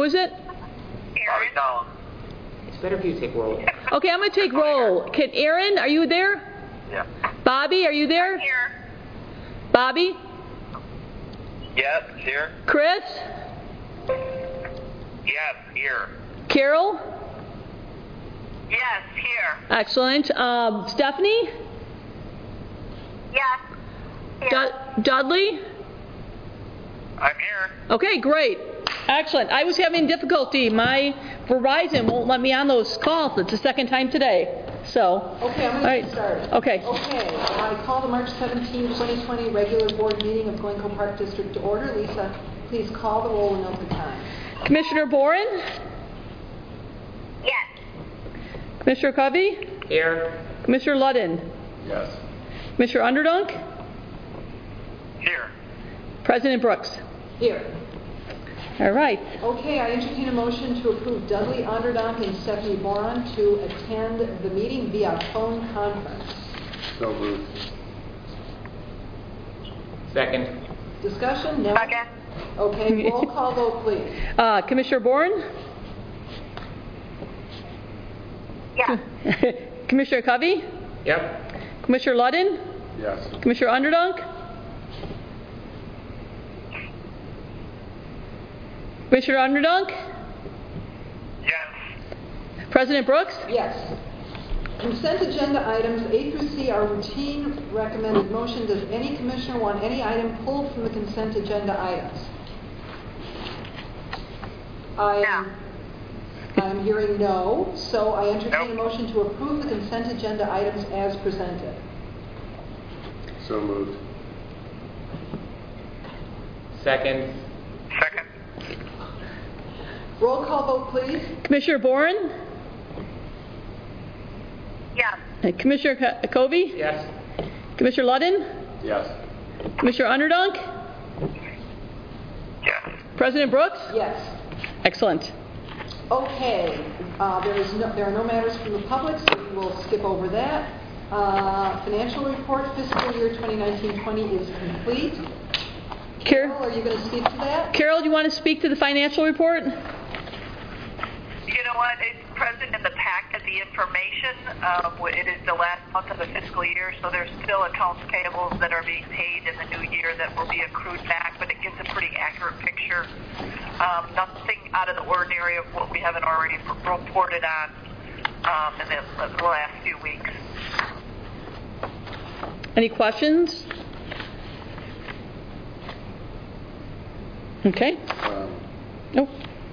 Who is it? Bobby Collins. It's better if you take roll. Okay, I'm going to take roll. Can Aaron, are you there? Yeah. Bobby, are you there? Here. Bobby? Yes, here. Chris? Yes, here. Carol? Yes, here. Excellent. Stephanie? Yes. Here. Dudley? I'm here. Okay, great. Excellent. I was having difficulty. My Verizon won't let me on those calls. It's the second time today. So. Okay, I'm going to get started. Okay. Okay, I call the March 17, 2020 regular board meeting of Glencoe Park District to order. Lisa, please call the roll and note the time. Commissioner Boren? Yes. Commissioner Covey? Here. Commissioner Ludden? Yes. Commissioner Underdunk? Here. President Brooks? Here. All right. Okay, I entertain a motion to approve Dudley Onderdonk and Stephanie Boron to attend the meeting via phone conference. So moved. Second. Discussion? No? Second. Okay, roll call vote, please. Commissioner Boren? Yes. Commissioner Covey? Yep. Commissioner Ludden? Yes. Commissioner Underdunk? Commissioner Underdunk? Yes. President Brooks? Yes. Consent agenda items A through C are routine recommended motion. Does any commissioner want any item pulled from the consent agenda items? I'm hearing no, so I entertain a motion to approve the consent agenda items as presented. So moved. Second. Second. Roll call vote, please. Commissioner Boren? Yes. Commissioner Covey? Yes. Commissioner Ludden? Yes. Commissioner Underdunk? Yes. President Brooks? Yes. Excellent. Okay, there are no matters from the public, so we will skip over that. Financial report fiscal year 2019-20 is complete. Carol, are you going to speak to that? Carol, do you want to speak to the financial report? You know what? It's present in the packet, the information. It is the last month of the fiscal year, so there's still accounts payables that are being paid in the new year that will be accrued back, but it gives a pretty accurate picture. Nothing out of the ordinary of what we haven't already reported on in the last few weeks. Any questions? Okay. Nope.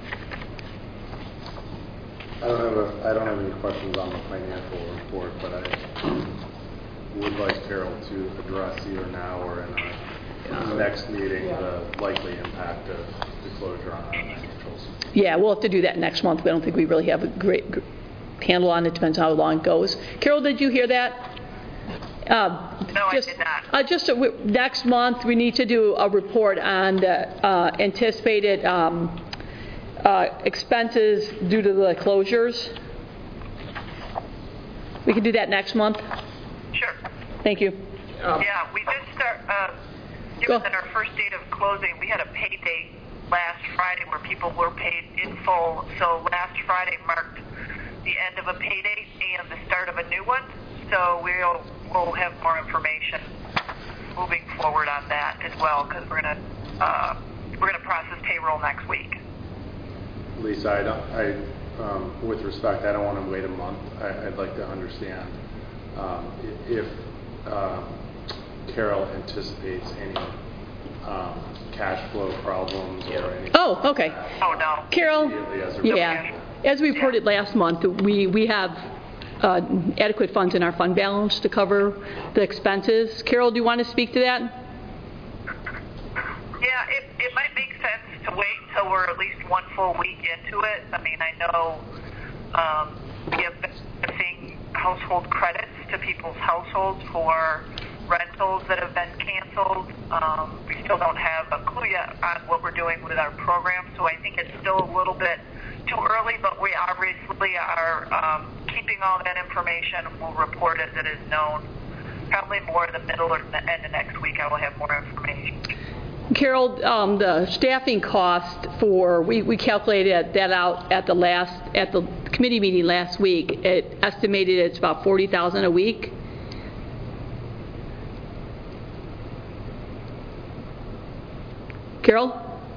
I don't have any questions on the financial report, but I would like Carol to address either now or in the next meeting the likely impact of the closure on our financials. Yeah, we'll have to do that next month. We don't think we really have a great handle on it. Depends on how long it goes. Carol, did you hear that? No, I did not. Next month, we need to do a report on the anticipated expenses due to the closures. We can do that next month. Sure. Thank you. Yeah, we did start, given that our first date of closing, we had a pay date last Friday where people were paid in full. So last Friday marked the end of a pay date and the start of a new one. So we'll have more information moving forward on that as well, because we're gonna process payroll next week. Lisa, with respect, I don't want to wait a month. I'd like to understand if Carol anticipates any cash flow problems or anything. Oh, okay. Oh, no. Carol, as we reported last month, we have adequate funds in our fund balance to cover the expenses. Carol, do you want to speak to that? Yeah, it might make sense to wait till we're at least one full week into it. I mean, I know we have been seeing household credits to people's households for rentals that have been canceled. We still don't have a clue yet on what we're doing with our program, so I think it's still a little bit too early, but we obviously are keeping all that information, and we'll report as it is known. Probably more the middle or the end of next week I will have more information. Carol, the staffing cost for, we calculated that out at the committee meeting last week. It estimated it's about $40,000 a week. Carol?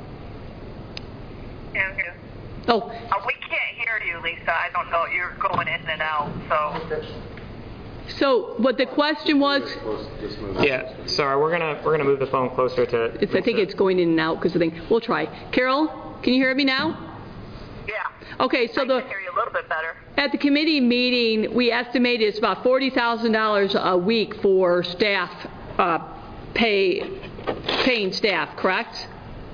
Yeah, yeah. Oh, We can't hear you, Lisa. I don't know. You're going in and out, so. so what the question was, Just move it. Yeah, sorry, we're gonna move the phone closer to. I think it's going in and out because of the thing. We'll try. Carol, can you hear me now? Yeah. Okay, so I can hear you a little bit better. at the committee meeting, we estimated it's about $40,000 a week for staff, paying staff, correct?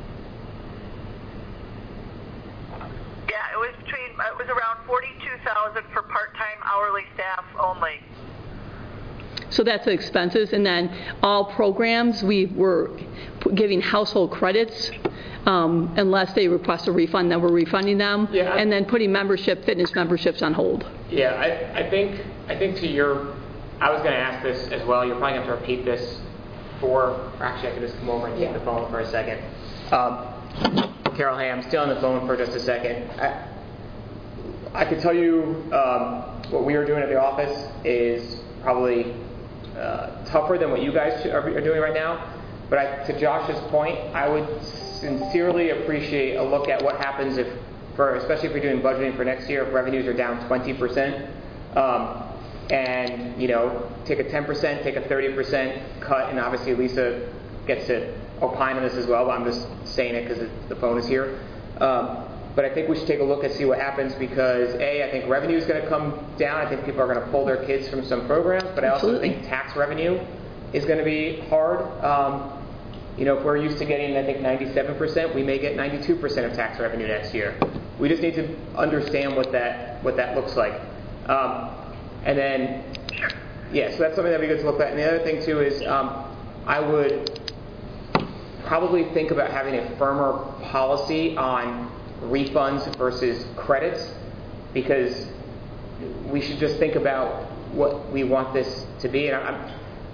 Yeah, it was around 42,000 for part-time hourly staff only. So that's the expenses, and then all programs, we were giving household credits, unless they request a refund, then we're refunding them. Yeah. And then putting fitness memberships on hold. Yeah, I think to your, I was going to ask this as well. You're probably going to have to repeat this actually I could just come over and take the phone for a second. Carol, hey, I'm still on the phone for just a second. I could tell you what we are doing at the office is probably tougher than what you guys are doing right now. But to Josh's point, I would sincerely appreciate a look at what happens especially if we're doing budgeting for next year, if revenues are down 20%, and take a 10%, take a 30% cut, and obviously Lisa gets to opine on this as well. But I'm just saying it because the phone is here. But I think we should take a look and see what happens because I think revenue is going to come down. I think people are going to pull their kids from some programs, but I also think tax revenue is going to be hard. If we're used to getting, I think, 97%, we may get 92% of tax revenue next year. We just need to understand what that looks like. And then, so that's something that would be good to look at. And the other thing, too, is I would probably think about having a firmer policy on refunds versus credits because we should just think about what we want this to be. And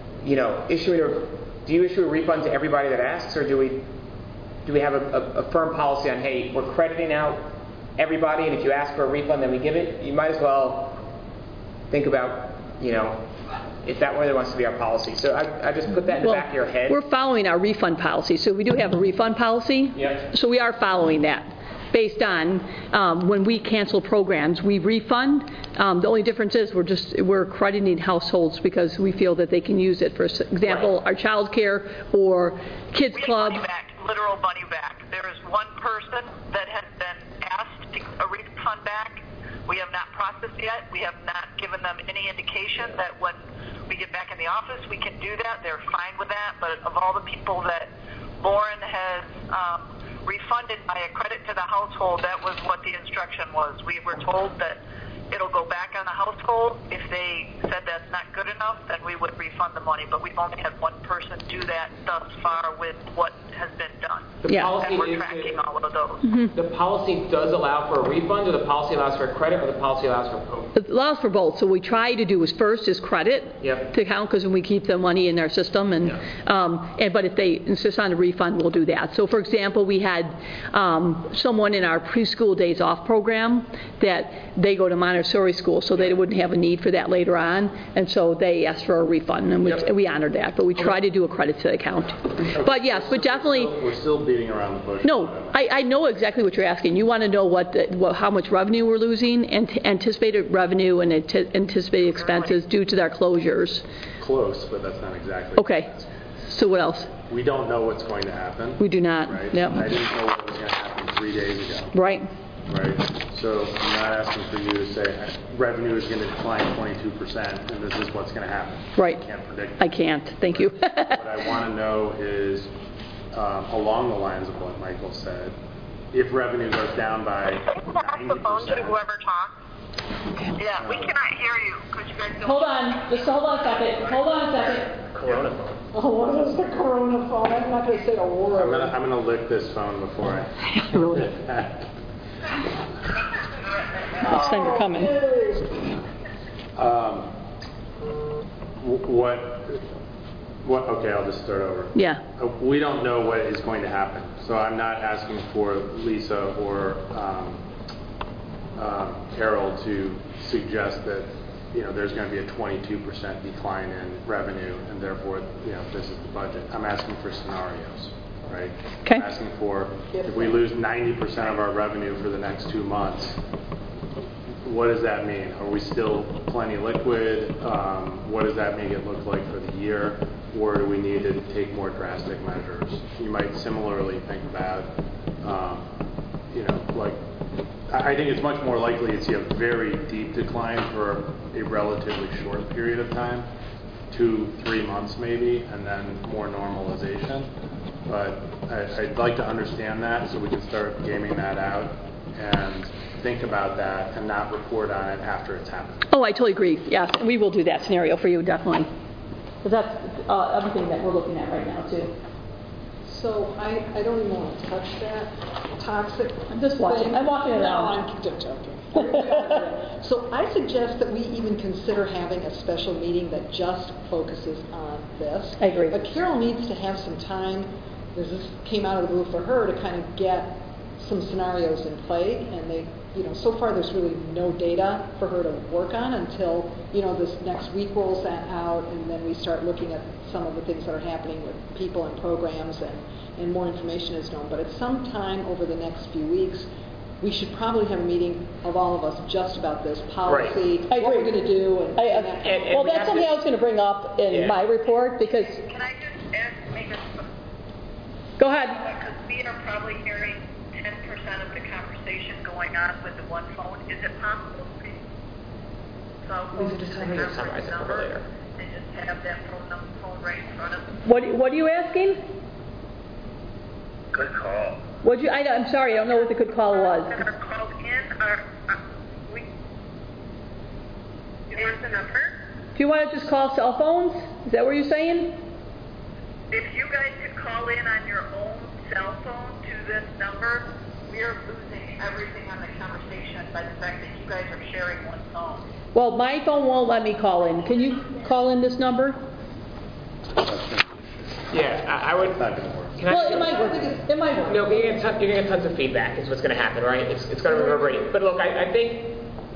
do you issue a refund to everybody that asks, or do we have a firm policy on, hey, we're crediting out everybody, and if you ask for a refund, then we give it? You might as well think about, if that really wants to be our policy. So I just put that in the back of your head. We're following our refund policy, so we do have a refund policy. Yeah. So we are following that. Based on when we cancel programs, we refund. The only difference is we're crediting households because we feel that they can use it. For example, our child care or kids club. Money back, literal money back. There is one person that has been asked a refund back. We have not processed yet. We have not given them any indication that when we get back in the office, we can do that. They're fine with that. But of all the people that Lauren has refunded by a credit to the household, that was what the instruction was. We were told that it'll go back on the household. If they said that's not good enough, then we would refund the money. But we've only had one person do that thus far with what has been done. The Yeah. policy And we're is tracking all of those. the policy does allow for a refund, or the policy allows for a credit, or the policy allows for both? It allows for both. So what we try to do is first is credit Yep. to count because when we keep the money in their system, but if they insist on a refund, we'll do that. So for example, we had someone in our preschool days off program that they go to Montessori school, so they wouldn't have a need for that later on, and so they asked for a refund, and we honored that. But we try to do a credit to the account. But yes, but definitely. We're still beating around the bush. No, I know exactly what you're asking. You want to know how much revenue we're losing, and anticipated revenue and anticipated expenses due to their closures. Close, but that's not exactly. Okay. So what else? We don't know what's going to happen. We do not. Right? Yep. I didn't know what was going to happen 3 days ago. Right. Right? So I'm not asking for you to say revenue is going to decline 22% and this is what's going to happen. Right. I can't predict. I can't. Thank you. What I want to know is, along the lines of what Michael said, if revenue goes down by Pass the phone to 90%. whoever talks. Yeah, we cannot hear you because you guys don't. Hold on. Just hold on a second. Hold on a second. Corona phone. Oh, what is the corona phone? I'm not going to say a word. I'm gonna lick this phone before I. Really? Next time you're coming. What, okay, I'll just start over. Yeah. We don't know what is going to happen, so I'm not asking for Lisa or Carol to suggest that, there's going to be a 22% decline in revenue, and therefore, this is the budget. I'm asking for scenarios, right? Okay. I'm asking for, if we lose 90% of our revenue for the next 2 months, what does that mean? Are we still plenty liquid? What does that make it look like for the year? Or do we need to take more drastic measures? You might similarly think about, I think it's much more likely to see a very deep decline for a relatively short period of time, 2-3 months maybe, and then more normalization. But I'd like to understand that so we can start gaming that out and think about that and not report on it after it's happened. Oh, I totally agree. Yes, and we will do that scenario for you, definitely. Because that's everything that we're looking at right now, too. So I don't even want to touch that toxic. I'm just watching. thing. I'm walking around. No, I'm just joking. So I suggest that we even consider having a special meeting that just focuses on this. I agree. But Carol needs to have some time, because this came out of the blue for her, to kind of get some scenarios in play, and so far there's really no data for her to work on until, this next week rolls that out, and then we start looking at some of the things that are happening with people and programs, and more information is known. But at some time over the next few weeks, we should probably have a meeting of all of us just about this policy, Right. what we're going to do, and that kind of thing. Well, that's something I was going to bring up in my report, because... Can I just ask, make a... Go ahead. Because we are probably hearing 10% of the conversation going on with the one phone. Is it possible to cell phone Just to tell the me to summarize conference it for number later. and just have that phone right in front of them? What are you asking? Good call. I'm sorry, I don't know what the good call was. That are called in are, there's the number. Do you want to just call cell phones? Is that what you're saying? If you guys could call in on your own cell phone to this number, we are losing everything on the conversation by the fact that you guys are sharing one phone. Well, my phone won't let me call in. Can you call in this number? Yeah, I would. It's not going to work. Can I- Well, it might work. It might work. No, you're going to get tons of feedback is what's going to happen, right? It's going to reverberate. But look, I think,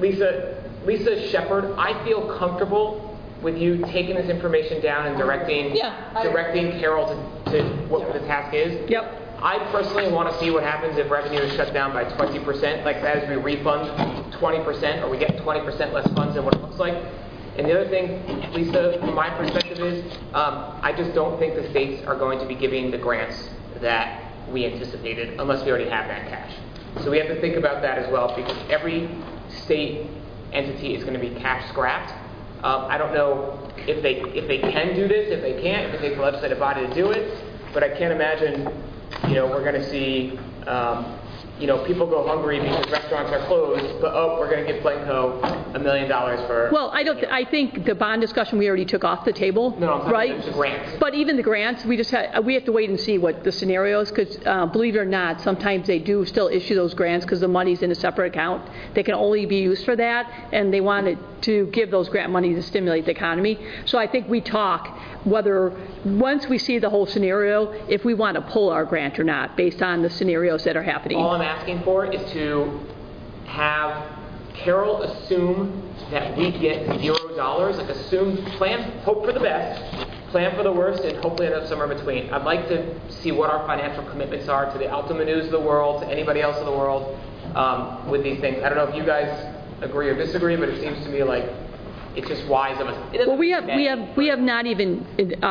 Lisa Shepherd, I feel comfortable with you taking this information down and directing Carol to what the task is. Yep. I personally want to see what happens if revenue is shut down by 20%. Like that is we refund 20% or we get 20% less funds than what it looks like. And the other thing, Lisa, from my perspective is, I just don't think the states are going to be giving the grants that we anticipated unless we already have that cash. So we have to think about that as well because every state entity is going to be cash scrapped. I don't know if they can do this, if they can't, if it takes the legislative body to do it, but I can't imagine, we're going to see, people go hungry because restaurants are closed, but we're going to give Blanco $1 million for. Well, I think the bond discussion we already took off the table, No, I'm talking right? about the grants. But even the grants, we have to wait and see what the scenario is, because believe it or not, sometimes they do still issue those grants because the money's in a separate account. They can only be used for that, and they wanted to give those grant money to stimulate the economy. So I think we talk whether, once we see the whole scenario, if we want to pull our grant or not, based on the scenarios that are happening. All I'm asking for is to have Carol assume that we get $0, like assume, plan, hope for the best, plan for the worst, and hopefully end up somewhere in between. I'd like to see what our financial commitments are to the Altima News of the world, to anybody else in the world with these things. I don't know if you guys agree or disagree, but it seems to me like it's just wise of us. Well, we have not even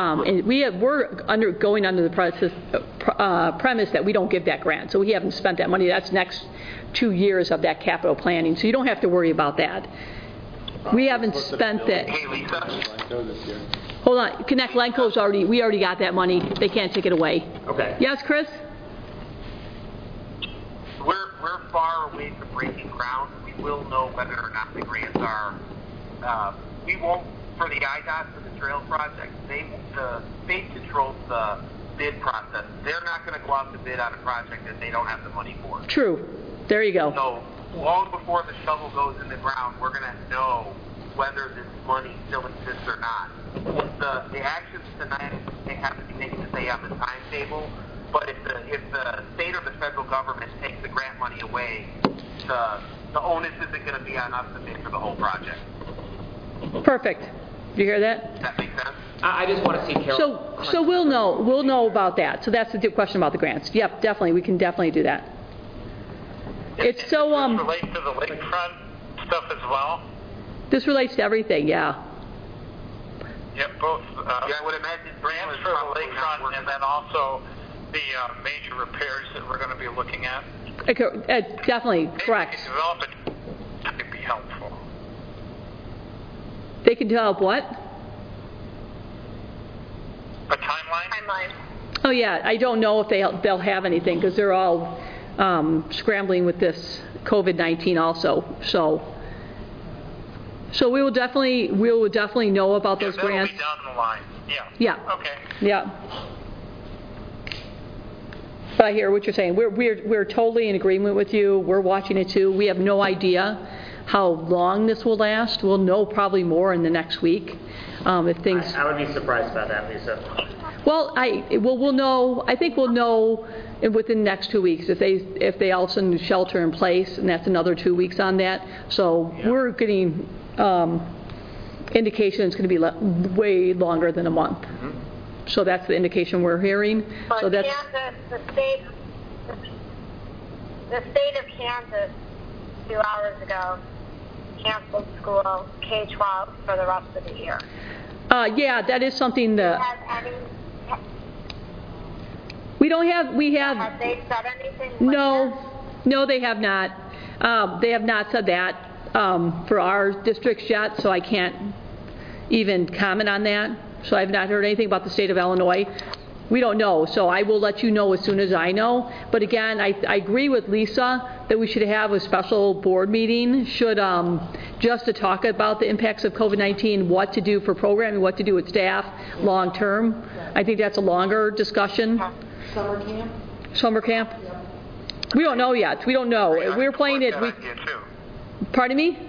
we're going under the premise that we don't give that grant, so we haven't spent that money. That's next 2 years of that capital planning, so you don't have to worry about that. We haven't spent that. Hey, Lisa. Hold on, Connect Lenco's we already got that money. They can't take it away. Okay. Yes, Chris? We're far away from breaking ground. We will know whether or not the grants are. We won't, for the IDOT, for the trail project, the state controls the bid process. They're not going to go out to bid on a project that they don't have the money for. True. There you go. So long before the shovel goes in the ground, we're going to know whether this money still exists or not. The actions tonight, they have to be taken to stay on the timetable, but if the state or the federal government takes the grant money away, the onus isn't going to be on us to pay for the whole project. Perfect. Do you hear that? Does that make sense? I just want to see Carol. So we'll know about that. So that's the question about the grants. Yep, definitely. We can definitely do that. It's so, Does this relate to the lakefront stuff as well? this relates to everything, yeah. Yep, both. Yeah, I would imagine Grants for the lakefront and then also the major repairs that we're going to be looking at. Okay, definitely, Maybe correct. we can develop it to be helpful. They can develop what? A timeline? Oh yeah, I don't know if they'll have anything because they're all scrambling with this COVID-19 also. So we will definitely know about those that'll grants. be down the line. Yeah. Yeah. Okay. Yeah. But I hear what you're saying. We're totally in agreement with you. We're watching it too. We have no idea how long this will last. We'll know probably more in the next week. If things. I would be surprised about that, Lisa. Well, we'll know. I think we'll know within the next 2 weeks if they all of a sudden shelter in place, and that's another 2 weeks on that. So we're getting indication it's going to be way longer than a month. Mm-hmm. So that's the indication we're hearing. But so that's the state of Kansas 2 hours ago canceled school K-12 for the rest of the year. Yeah, that is something that we have. Have they said anything? No, they have not. They have not said that for our districts yet, so I can't even comment on that. So I've not heard anything about the state of Illinois. We don't know, so I will let you know as soon as I know. But again, I agree with Lisa that we should have a special board meeting just to talk about the impacts of COVID-19, what to do for programming, what to do with staff long term. I think that's a longer discussion. Summer camp? Yeah. We don't know yet. We don't know. We're playing it. Pardon me?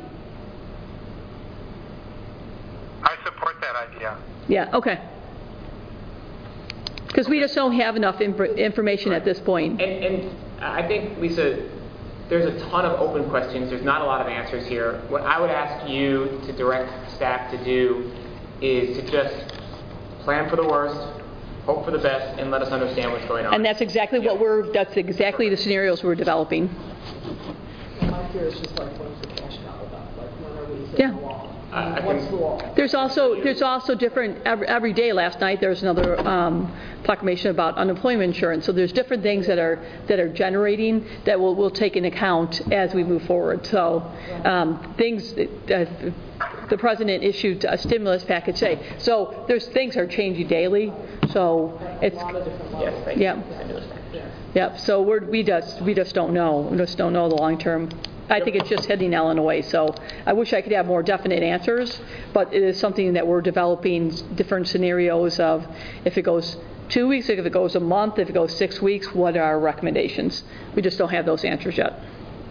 I support that idea. Yeah, okay. Because we just don't have enough information at this point. And I think, Lisa, there's a ton of open questions. There's not a lot of answers here. What I would ask you to direct staff to do is to just plan for the worst, hope for the best, and let us understand what's going on. And that's exactly that's exactly the scenarios we're developing. And my fear is just like, when's the cash cow about? Like, when are we hitting the wall? What's the wall? There's also different, every day. Last night there was another proclamation about unemployment insurance. So there's different things that are generating that we'll take into account as we move forward. So things, the president issued a stimulus package today. So things are changing daily. So it's a lot of different levels. Yeah. So we just don't know. We just don't know the long term. I think it's just hitting Illinois, so I wish I could have more definite answers, but it is something that we're developing different scenarios of if it goes 2 weeks, if it goes a month, if it goes 6 weeks, what are our recommendations? We just don't have those answers yet.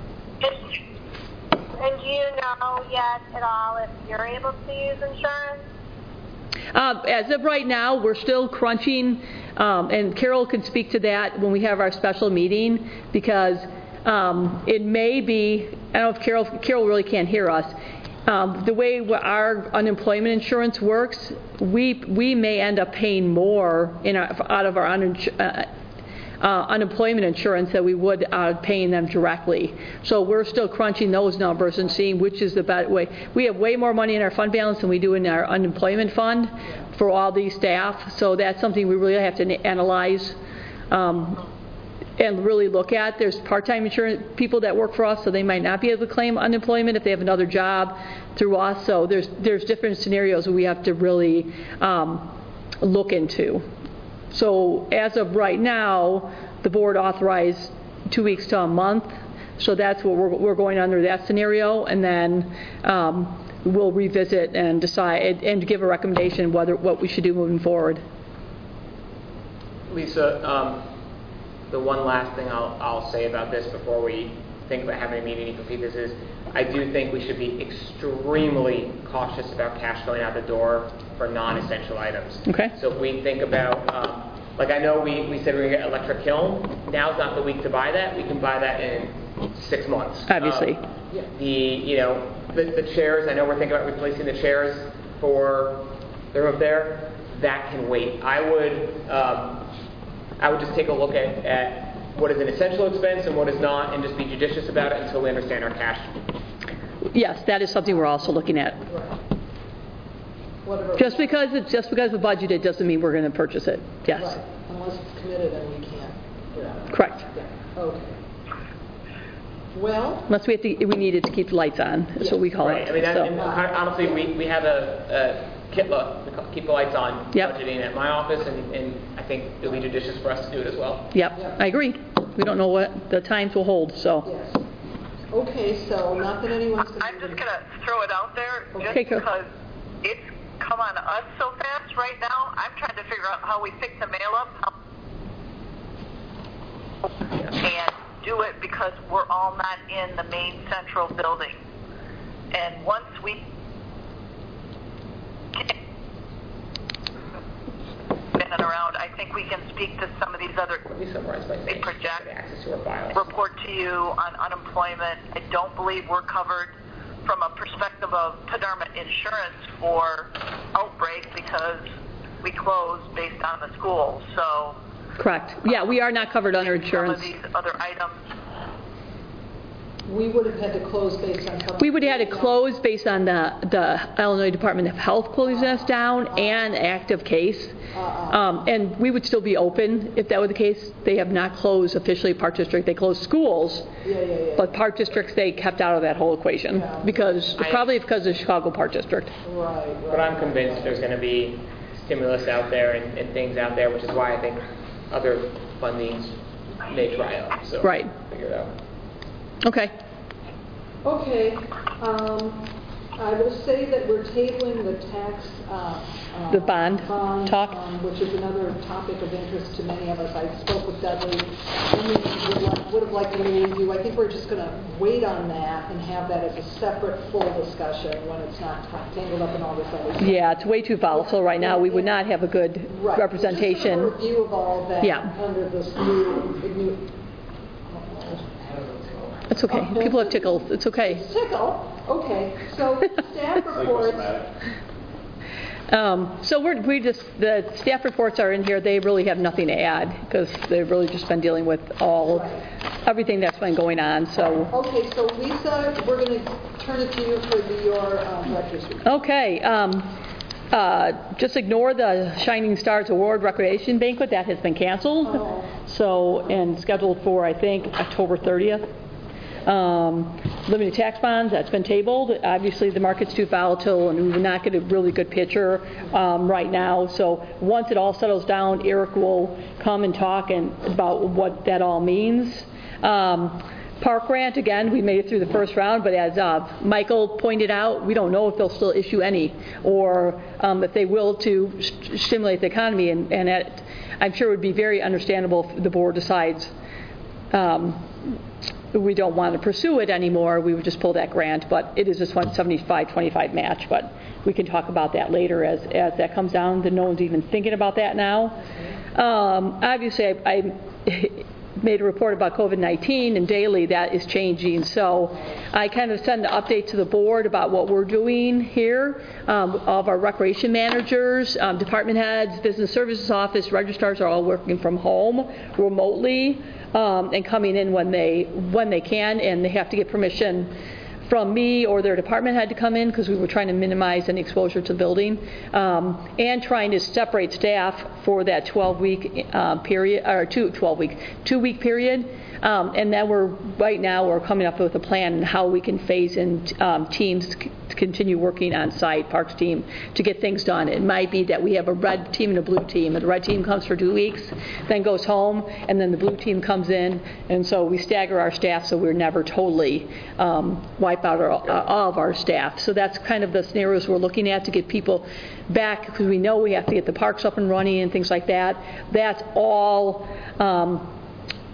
And do you know yet at all if you're able to use insurance? As of right now, we're still crunching, and Carol can speak to that when we have our special meeting, because it may be, I don't know if Carol really can't hear us. The way our unemployment insurance works, we may end up paying more out of our unemployment insurance than we would paying them directly. So we're still crunching those numbers and seeing which is the better way. We have way more money in our fund balance than we do in our unemployment fund for all these staff. So that's something we really have to analyze. And really look at. There's part-time insurance people that work for us, so they might not be able to claim unemployment if they have another job through us. So there's different scenarios we have to really look into. So as of right now, the board authorized 2 weeks to a month. So that's what we're going under that scenario, and then we'll revisit and decide and give a recommendation what we should do moving forward. Lisa. The one last thing I'll say about this before we think about having a meeting and complete this is, I do think we should be extremely cautious about cash going out the door for non-essential items. Okay. So if we think about, like I know we said we were going to get electric kiln. Now's not the week to buy that. We can buy that in 6 months. Obviously. The chairs, I know we're thinking about replacing the chairs for the room there. That can wait. I would just take a look at what is an essential expense and what is not, and just be judicious about it until we understand our cash. Yes, that is something we're also looking at. Whatever. Just because it's budgeted doesn't mean we're going to purchase it. Yes. Right, unless it's committed and we can't. Yeah. Correct. Yeah. Okay. Well, Unless we need it to keep the lights on. That's what we call Right. it. I mean, So, and honestly, we have a keep the lights on Yep. budgeting at my office, and I think it'll be judicious for us to do it as well. Yep, I agree. We don't know what the times will hold, so. yes. Okay, so not that anyone's going to... I'm just going to throw it out there just Okay, cool. because it's come on us so fast right now. I'm trying to figure out how we pick the mail up and do it because we're all not in the main central building. And once we been around, I think we can speak to some of these other Let me summarize by saying project access to our files. report to you on unemployment. I don't believe we're covered from a perspective of Padermott insurance for outbreak because we closed based on the school. So Correct. Yeah, we are not covered under insurance. some of these other items. We would have had to close based on something. We would have had to close based on the Illinois Department of Health closing us down and active case. And we would still be open if that were the case. They have not closed officially Park District. They closed schools, but Park Districts they kept out of that whole equation probably because of Chicago Park District. Right. But I'm convinced there's going to be stimulus out there and things out there, which is why I think other fundings may dry up. So Right. figure it out. Okay. Okay. I will say that we're tabling the tax... The bond talk? which is another topic of interest to many of us. I spoke with Dudley, and we would have liked to review. I think we're just going to wait on that and have that as a separate full discussion when it's not tangled up in all this other stuff. Yeah, it's way too volatile right now. We would not have a good Right. representation. Just a review of all of that Yeah. under this new It's okay. People have tickles. It's okay. tickle. Okay, so staff reports. So the staff reports are in here. They really have nothing to add because they've really just been dealing with everything that's been going on. So. Okay, so Lisa, we're going to turn it to you for your director's report. Okay. Just ignore the Shining Stars Award Recreation Banquet. That has been canceled. Oh. So, and scheduled for, I think, October 30th. Limited tax bonds, that's been tabled. Obviously, the market's too volatile, and we're not getting a really good picture right now. So once it all settles down, Eric will come and talk about what that all means. Park grant, again, we made it through the first round, but as Michael pointed out, we don't know if they'll still issue any, or if they will to stimulate the economy. And I'm sure it would be very understandable if the board decides we don't want to pursue it anymore, we would just pull that grant. But it is this 175-25 match. But we can talk about that later as that comes down. No one's even thinking about that now. Obviously, I made a report about COVID-19, and daily that is changing. So I kind of send an update to the board about what we're doing here. All of our recreation managers, department heads, business services office, registrars are all working from home remotely. And coming in when they can, and they have to get permission from me or their department head to come in because we were trying to minimize any exposure to the building, and trying to separate staff for that 12-week period, or 2-week period. And then we're coming up with a plan on how we can phase in teams to continue working on site, Parks team, to get things done. It might be that we have a red team and a blue team, and the red team comes for 2 weeks, then goes home, and then the blue team comes in, and so we stagger our staff so we're never totally wipe out all of our staff. So that's kind of the scenarios we're looking at to get people back, because we know we have to get the parks up and running and things like that. That's all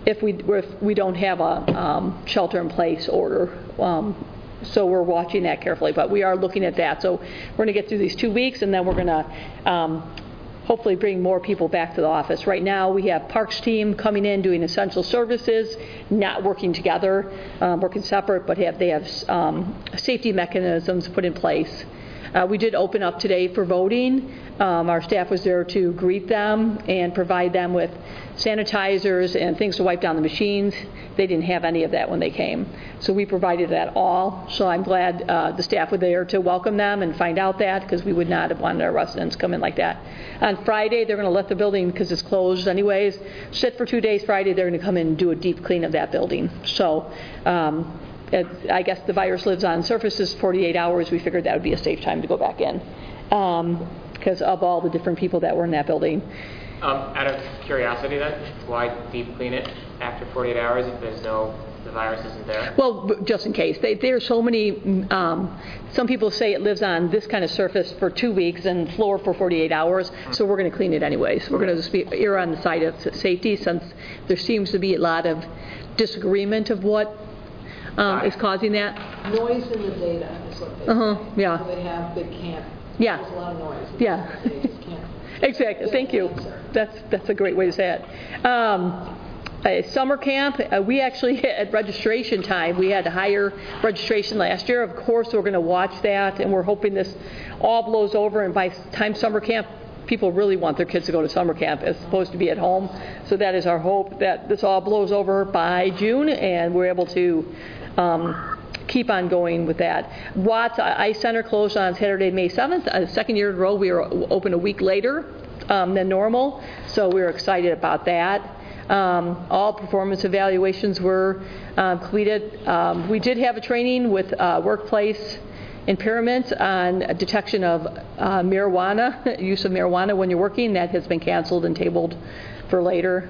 if we don't have a shelter-in-place order. So we're watching that carefully, but we are looking at that. So we're going to get through these 2 weeks, and then we're going to hopefully bring more people back to the office. Right now, we have Parks team coming in, doing essential services, not working together, working separate, but they have safety mechanisms put in place. We did open up today for voting. Our staff was there to greet them and provide them with sanitizers and things to wipe down the machines. They didn't have any of that when they came. So we provided that all. So I'm glad the staff were there to welcome them and find out that, because we would not have wanted our residents come in like that. On Friday, they're going to let the building, because it's closed anyways, sit for 2 days. Friday, they're going to come in and do a deep clean of that building. So I guess the virus lives on surfaces 48 hours. We figured that would be a safe time to go back in because of all the different people that were in that building. Out of curiosity then, why deep clean it after 48 hours if the virus isn't there? Well, just in case. There are so many, some people say it lives on this kind of surface for 2 weeks and floor for 48 hours, so we're going to clean it anyways. We're going to just err on the side of safety, since there seems to be a lot of disagreement of what is causing that. Noise in the data is what they say. Yeah. So they have big camp. Yeah. There's a lot of noise. Yeah. They just can't. Exactly. Thank you. That's a great way to say it. Summer camp, we actually, at registration time, we had higher registration last year. Of course, we're going to watch that, and we're hoping this all blows over, and by the time summer camp, people really want their kids to go to summer camp as opposed to be at home. So that is our hope, that this all blows over by June, and we're able to keep on going with that. Watts Ice Center closed on Saturday, May 7th. The second year in a row, we were open a week later than normal, so we're excited about that. All performance evaluations were completed. We did have a training with workplace impairments on detection of marijuana, use of marijuana when you're working. That has been canceled and tabled for later.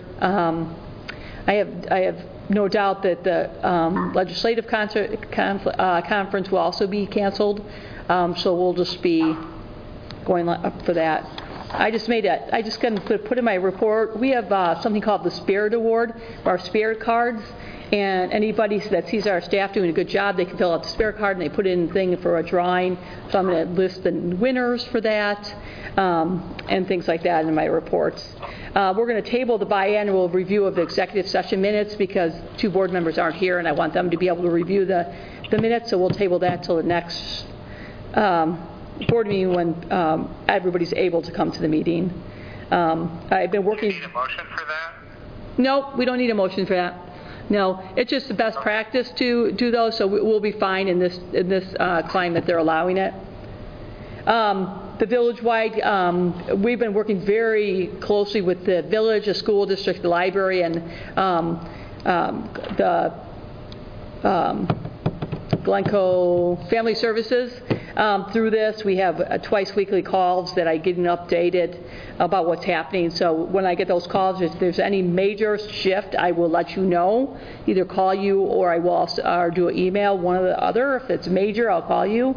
I have no doubt that the legislative conference will also be canceled, so we'll just be going up for that. I just going to put in my report, we have something called the Spirit Award, our Spirit cards, and anybody that sees our staff doing a good job, they can fill out the Spirit card and they put in a thing for a drawing. So I'm going to list the winners for that and things like that in my reports. We're going to table the biannual review of the executive session minutes because 2 board members aren't here and I want them to be able to review the minutes, so we'll table that till the next board meeting when everybody's able to come to the meeting. I've been working... Do you need a motion for that? No, we don't need a motion for that. No, it's just the best practice to do those, so we'll be fine in this climate they're allowing it. The village-wide, we've been working very closely with the village, the school district, the library, and the Glencoe Family Services. Through this, we have twice weekly calls that I get updated about what's happening. So when I get those calls, if there's any major shift, I will let you know. Either call you or I will also, do an email, one or the other. If it's major, I'll call you.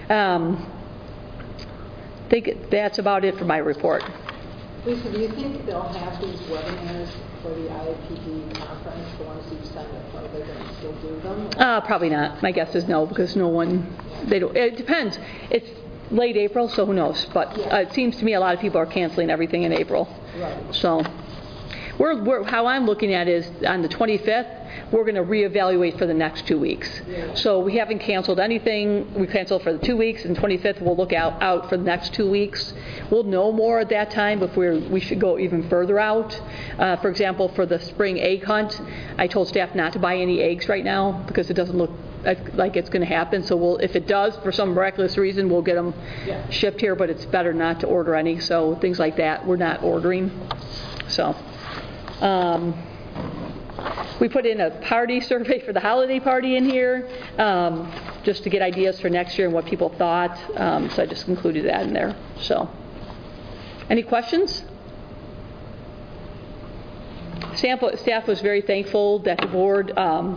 I think that's about it for my report. Lisa, do you think they'll have these webinars for the IAPD conference, the ones you've signed up for? Are they going to still do them? Probably not. My guess is no, because no one, they don't, it depends. It's late April, so who knows? But it seems to me a lot of people are canceling everything in April. Right. So how I'm looking at it is on the 25th, we're going to reevaluate for the next 2 weeks. Yeah. So we haven't canceled anything. We canceled for the 2 weeks, and 25th we'll look out for the next 2 weeks. We'll know more at that time if we should go even further out. For example, for the spring egg hunt, I told staff not to buy any eggs right now because it doesn't look like it's going to happen. So if it does, for some miraculous reason, we'll get them shipped here, but it's better not to order any. So things like that, we're not ordering. So. We put in a party survey for the holiday party in here, just to get ideas for next year and what people thought. So I just included that in there. So, any questions? Staff was very thankful that the board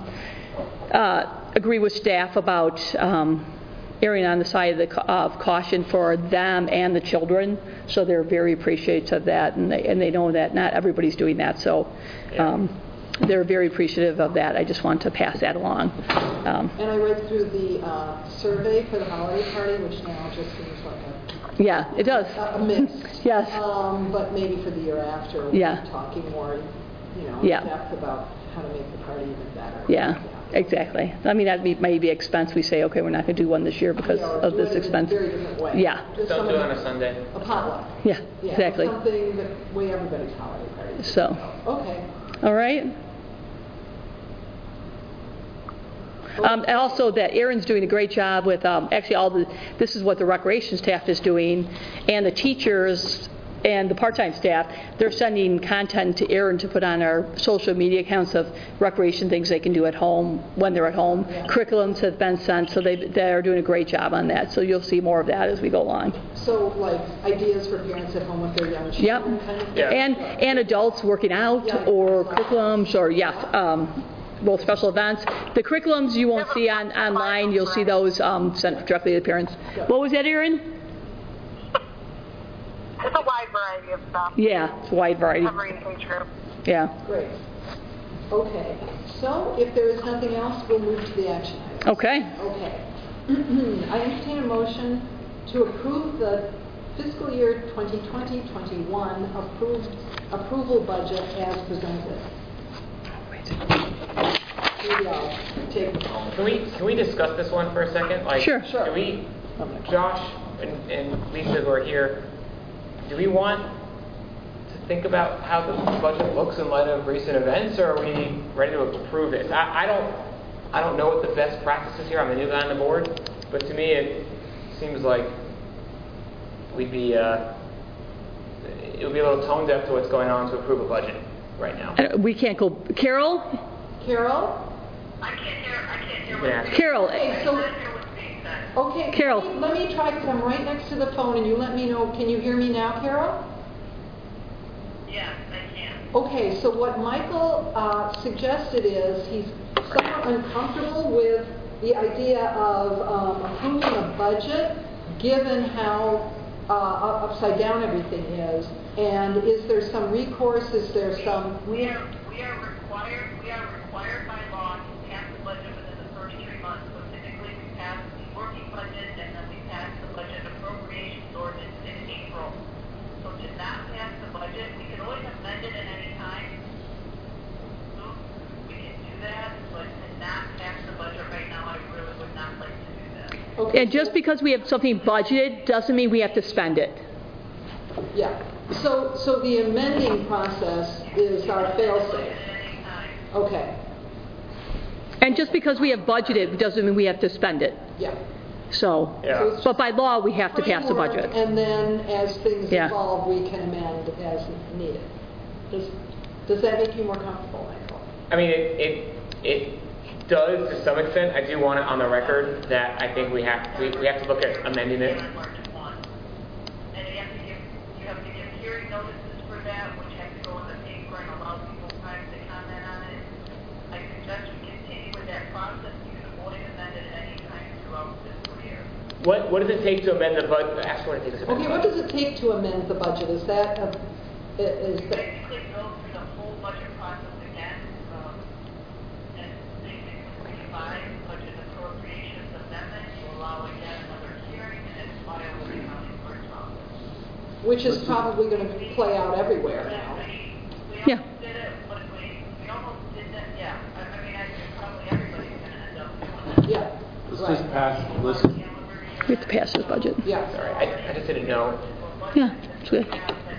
agreed with staff about erring on the side of caution for them and the children. So they're very appreciative of that, and they know that not everybody's doing that. So. they're very appreciative of that. I just want to pass that along. And I read through the survey for the holiday party, which now just seems like Yeah, it does. a mix. Yes. But maybe for the year after, we'll Yeah. be talking more, Yeah. in depth about how to make the party even better. Yeah, exactly. I mean, that may be expense. We say, okay, we're not going to do one this year because Or of do this it in expense. a very different way. Yeah. Just Don't do it on a something- Sunday. A potluck. Yeah, Yeah, exactly. Something the way everybody's holiday parties. So, Okay. all right. And also that Erin's doing a great job with, actually this is what the recreation staff is doing, and the teachers and the part-time staff, they're sending content to Erin to put on our social media accounts of recreation things they can do at home when they're at home. Yeah. Curriculums have been sent, so they're doing a great job on that. So you'll see more of that as we go along. So, like, ideas for parents at home with their young Yep. children kind of thing? Yeah. And adults working out Yeah. or curriculums or, yes, both special events. The curriculums you won't see online. You'll see those sent directly to the parents. What was that, Erin? It's a wide variety of stuff. Yeah, it's a wide variety. Every age group. Yeah. Great. Okay. So, if there is nothing else, we'll move to the action items. Okay. Okay. I entertain a motion to approve the fiscal year 2020-21 approval budget as presented. Maybe I'll take the phone. Can we discuss this one for a second? Like, Sure. Do we, Josh and Lisa who are here, do we want to think about how the budget looks in light of recent events, or are we ready to approve it? I don't know what the best practice is here. I'm the new guy on the board, but to me it seems like we'd be it would be a little tone deaf to what's going on to approve a budget right now. We can't go. Carol? Carol? I can't hear Yeah. Carol. Okay, so, what's being said. okay. Carol. Let me try, because I'm right next to the phone, and you let me know. Can you hear me now, Carol? Yes, I can. Okay, so what Michael suggested is he's somewhat uncomfortable with the idea of approving a budget, given how upside down everything is. And is there some recourse? Is there some? We are required by law to pass the budget within the first 3 months. So typically we pass the working budget and then we pass the budget appropriations ordinance in April. So to not pass the budget, we can always amend it at any time. So we can do that, but to not pass the budget right now, I really would not like to do that. Okay, And just because we have something budgeted doesn't mean we have to spend it. Yeah. So the amending process is our fail-safe. Okay. And just because we have budgeted doesn't mean we have to spend it. Yeah. So, Yeah. So it's but by law, we have to pass the framework, budget. And then as things Yeah. evolve, we can amend as needed. Does that make you more comfortable, Michael? I mean, it does to some extent. I do want it on the record that I think we have to look at amending it. And you have to give hearing notices for that, which have to go in the paper and allow people time to comment on it. I suggest we continue with that process. You can always amend it at any time throughout the fiscal year. What does it take to amend the budget? Ask what it takes to amend Okay, the what budget. does it take to amend the budget? Is that Basically go through the whole budget process again, and basically revise budget appropriations amendment to allow again another hearing and it's filed with the county clerk's office. which is probably going to play out everywhere now? We Yeah. almost did it, but we almost did that, yeah. I mean, I think probably everybody's gonna end up doing that. Yeah. Let's Right. just pass, listen, We have to pass this budget. Yeah. Sorry, I just didn't know. Yeah, it's good.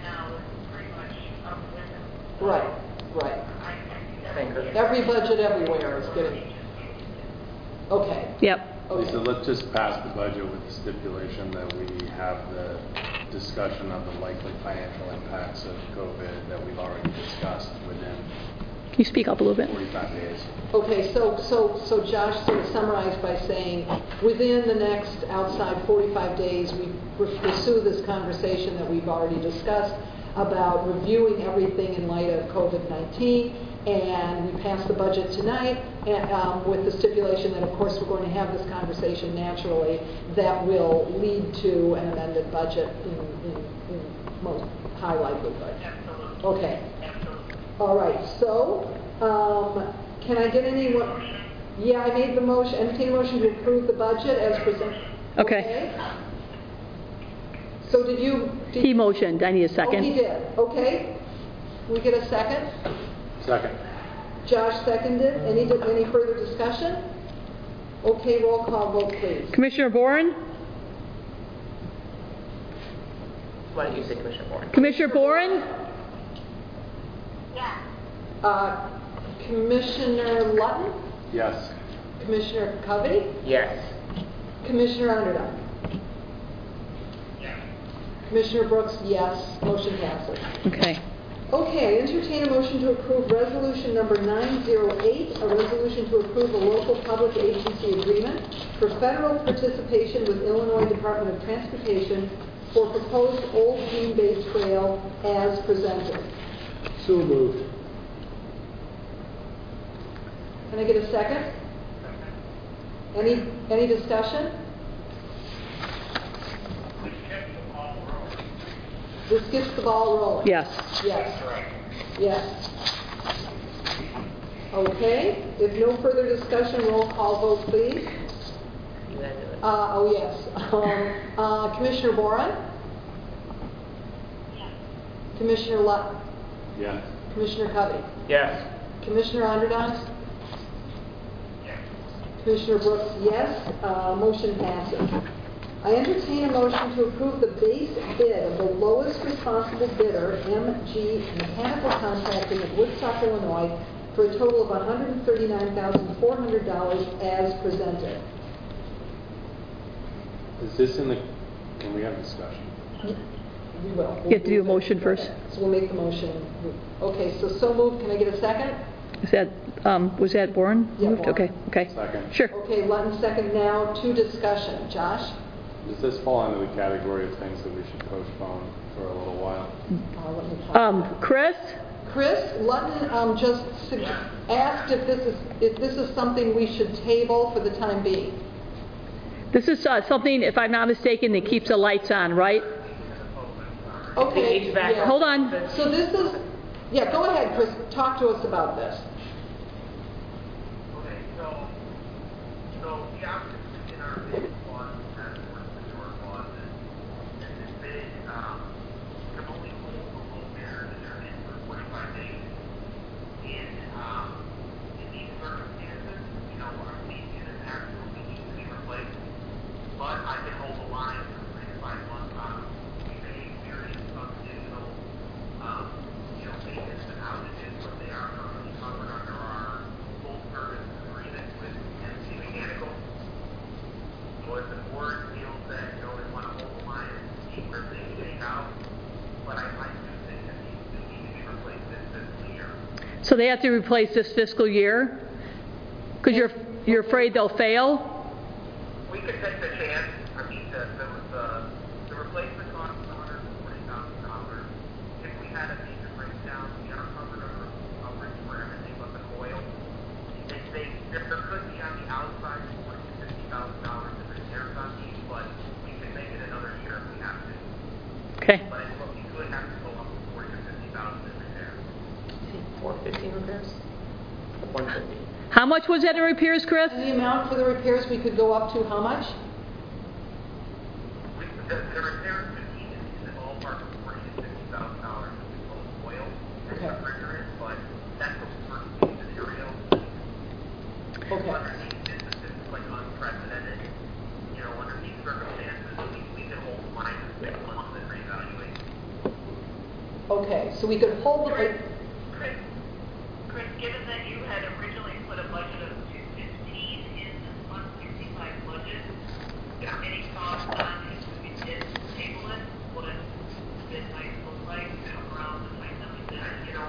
Right. Thank you. Every budget everywhere is getting. Okay. Yep. Lisa, let's just pass the budget with the stipulation that we have the discussion of the likely financial impacts of COVID that we've already discussed within Can you speak up a little bit? 45 days. Okay, so Josh sort of summarized by saying, within the next outside 45 days, we pursue this conversation that we've already discussed about reviewing everything in light of COVID-19, and we pass the budget tonight and, with the stipulation that, of course, we're going to have this conversation naturally that will lead to an amended budget in most high likelihood. Absolutely. Okay. Absolutely. All right, so Can I get anyone? Yeah, I made the motion, entertain a motion to approve the budget as presented. Okay. So did you? He motioned. I need a second. Oh, he did. Okay. We get a second? Second. Josh seconded. Any further discussion? Okay, roll call vote, please. Commissioner Boren? Why don't you say Commissioner Boren? Commissioner Boren? Yeah. Commissioner Lutton? Yes. Commissioner Covey? Yes. Commissioner Underdog? Commissioner Brooks, yes. Motion passes. Okay. Okay, entertain a motion to approve resolution number 908, a resolution to approve a local public agency agreement for federal participation with Illinois Department of Transportation for proposed Old Green Bay Trail as presented. So moved. Can I get a second? Any discussion? This gets the ball rolling. Yes. Yes. Yes. Okay. If no further discussion, roll call vote, please. Oh, yes. Commissioner Boren? Yes. Commissioner Lutton? Yes. Commissioner Covey? Yes. Commissioner Underdog? Commissioner Brooks, yes. Motion passes. I entertain a motion to approve the base bid of the lowest responsible bidder, MG Mechanical Contracting of Woodstock, Illinois, for a total of $139,400 as presented. Is this in the, can we have a discussion? We will. You have to do a motion first. So we'll make the motion. Okay, so moved. Can I get a second? Is that, was that Boren? Yeah, Moved? Boren. Okay. Second. Sure. Okay, Lutton second now to discussion. Josh? Does this fall into the category of things that we should postpone for a little while? Let me talk. Chris? Chris, Lutton just asked if this is something we should table for the time being. This is something, if I'm not mistaken, that keeps the lights on, right? Okay. HVAC. Yeah. Hold on. So this is, yeah, go ahead, Chris. Talk to us about this. Okay, so the options in our bid clause has worked with your clause, and this bid can only hold a little bigger than they're in for 45 days. In these circumstances, our fleet units absolutely need to be replaced, but I can hold the line for 3 to 5 months on them. We may experience some additional, maintenance and outages, but they are currently covered under our full service agreement with MC Mechanical. So if the board feels that, they want to hold the line and see where things shake out, but I do think that these do need to be replaced this fiscal year. So they have to replace this fiscal year? Because you're afraid they'll fail? We could take the chance. I mean, the replacement cost is $140,000. If we had a major breakdown, we are covered under coverage for everything but the coil. There could be on the outside $40,000 to $50,000 in repairs on these, but we could make it another year if we have to. Okay. But we could have to go up to $40,000 to $50,000 in repairs. 415 repairs? 150. How much was that in repairs, Chris? And the amount for the repairs we could go up to how much? The repairs could be in the ballpark of $40,000 to $50,000 with both oil and refrigerant, but that's the worst case scenario. Okay. Underneath this is like unprecedented. Under these circumstances, we can hold the line for 6 months and reevaluate. Okay, so we could hold the. Chris, given that you had originally put a budget of $215 in this 165 budget, any thoughts on if we did table it, what it might look like around the time that we did?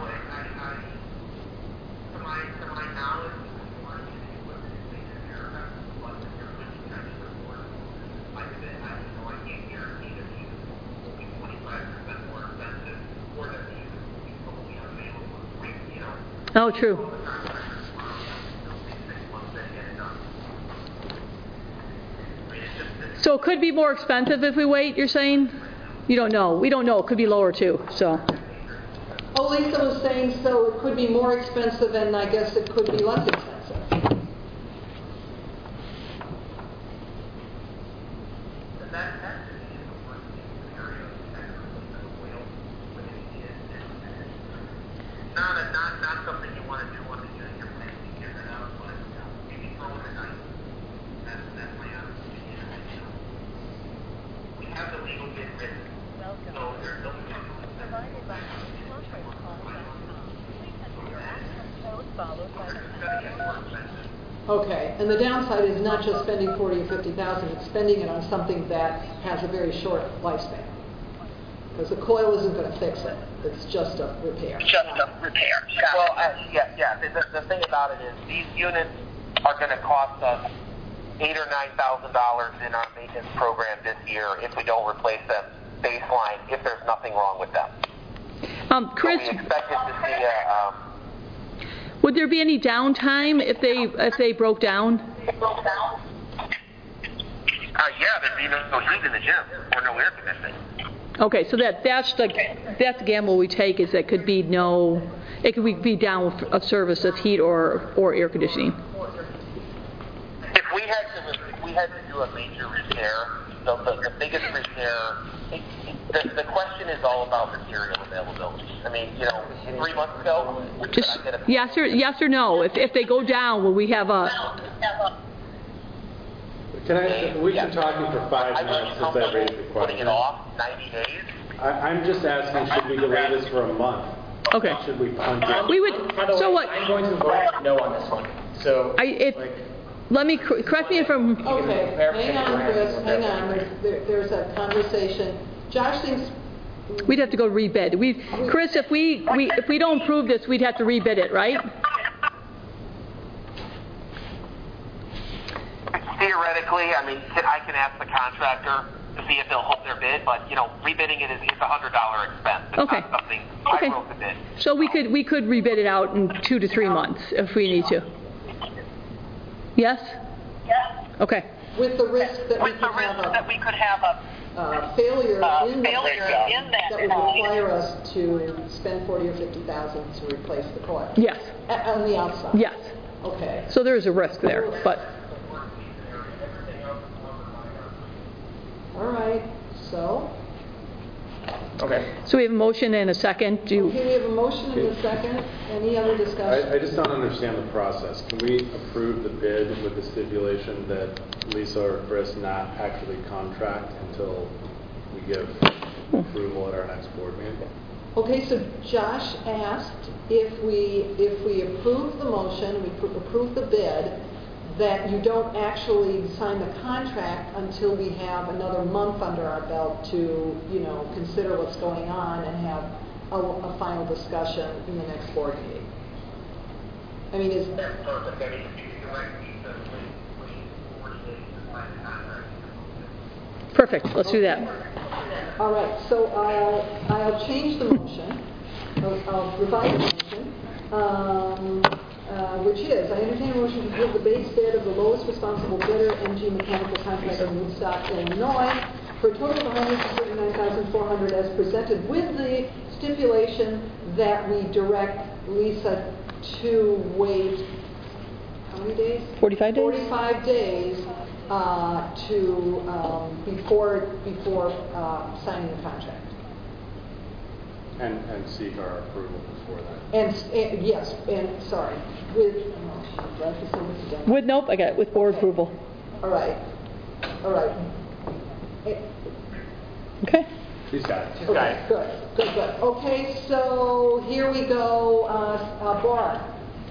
To my knowledge, we wanted to do what this thing is here, but if you're looking at the report, I can't guarantee that these will be 25% more expensive, or that these will be totally unavailable. Oh, true. So it could be more expensive if we wait, you're saying? You don't know. We don't know. It could be lower too, so. Oh, Lisa was saying, so it could be more expensive, and I guess it could be less expensive. That's the worst case scenario. Not something you want to do on the junior plan because I know, but maybe throw in a night. That's my honest opinion. We have the legal bid written, so there's no Provided by conferencecall.com. Please enter your access code followed by the pound. Okay, and the downside is not just spending 40 or 50,000, it's spending it on something that has a very short lifespan. Because the coil isn't going to fix it. It's just a repair. Well, yeah. The thing about it is these units are going to cost us $8,000 or $9,000 in our maintenance program this year if we don't replace them baseline. If there's nothing wrong with them, Chris, so we expected to see a. would there be any downtime if they broke down? Yeah, there'd be no heat in the gym or no air conditioning. Okay, so that's the gamble we take is that it could be down of service of heat or air conditioning. If we had to do a major repair, the biggest repair, the question is all about material availability. I mean, 3 months ago, Just yes or no. If they go down, will we have a? We've been talking for 5 minutes since I raised the putting it question. off 90 days. I'm just asking, should we delay this for a month? Okay. Should we punt it? We would. By the So way, what? I'm going to vote no on this one. So, Let me correct me if I'm. Okay, hang on, Chris, hang on. There's a conversation. Josh thinks We'd have to go rebid. Chris, if we don't approve this, we'd have to rebid it, right? Theoretically, I mean, I can ask the contractor to see if they'll hold their bid, but rebidding it is a $100 expense. It's Okay. not something Okay. I wrote the bid. So we could rebid it out in 2 to 3 months if we need to. Yes? Okay. with the risk that we could have a failure in that would require us to spend 40 or 50,000 to replace the coil. Yes. On the outside. Yes. Okay. So there is a risk there, but. All right. So. Okay. So we have a motion and a second. Okay, we have a motion and a second. Any other discussion? I just don't understand the process. Can we approve the bid with the stipulation that Lisa or Chris not actually contract until we give approval at our next board meeting? Okay, so Josh asked if we approve the motion, we approve the bid, that you don't actually sign the contract until we have another month under our belt to, consider what's going on and have a final discussion in the next board meeting. I mean, is That's perfect. I mean, if you direct me to wait 40 days to sign the contract. Perfect. Let's do that. all right, so I'll change the motion. I'll revise the motion. Which is, I entertain a motion to approve the base bid of the lowest responsible bidder, MG Mechanical Contractor in Woodstock, Illinois, for a total of $139,400 as presented, with the stipulation that we direct Lisa to wait, how many days? 45 days? 45 days before signing the contract. And seek our approval before that. And yes, with Nope, I got it, with board approval. All right. Okay. She's got it. Okay, good. Okay, so here we go. Bora.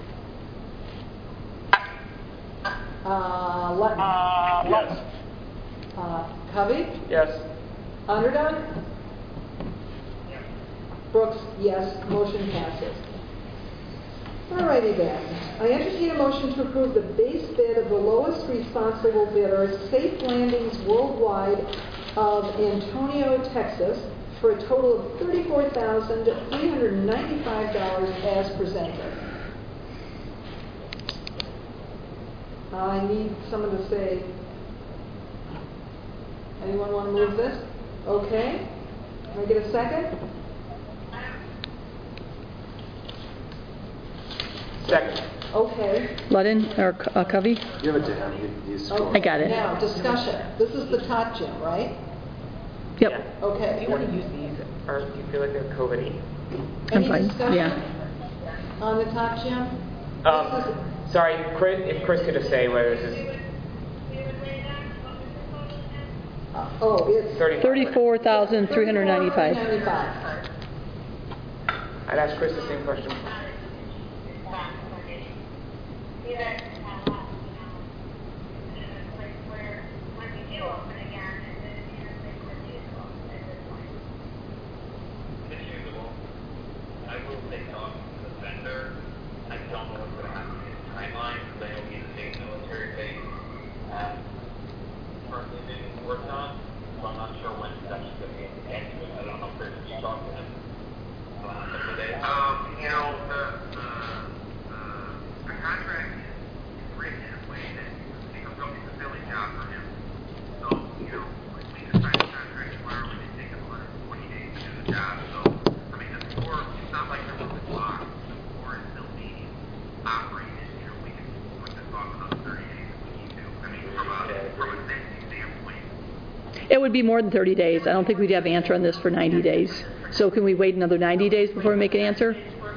Yes. Covey? Yes. Underdog? Brooks, yes. Motion passes. Alrighty then. I entertain a motion to approve the base bid of the lowest responsible bidder, Safe Landings Worldwide of Antonio, Texas, for a total of $34,395 as presented. I need someone to say, anyone want to move this? Okay. Can I get a second? Second. Okay. Ludden or Covey? Give it to him. He's I got it. Now, discussion. This is the top gym, right? Yep. Yeah. Okay. Do you want to use these, or do you feel like they're COVID-y? I'm Any fine. discussion Yeah. on the top gym? Sorry, if Chris could just say whether this is It's 34,395. $34,395. I'd ask Chris the same question. It's usable. I will take off the vendor. I don't know what's going to happen in the timeline because I know he's a big military base currently being worked on. So I'm not sure when he's actually going to be able to get to it. I don't know if Chris, you talked to him last couple of days. You know, the contract is written in a way that it's a really fulfilling job for him. So, you know, we can sign the contract tomorrow and it takes him 120 days to do the job. So, I mean, the floor, it's not like there was a clock. The floor is still being operated. You know, we can put this off another 30 days if we need to. I mean, from a safety standpoint. It would be more than 30 days. I don't think we'd have an answer on this for 90 days. So can we wait another 90 days before we make an answer?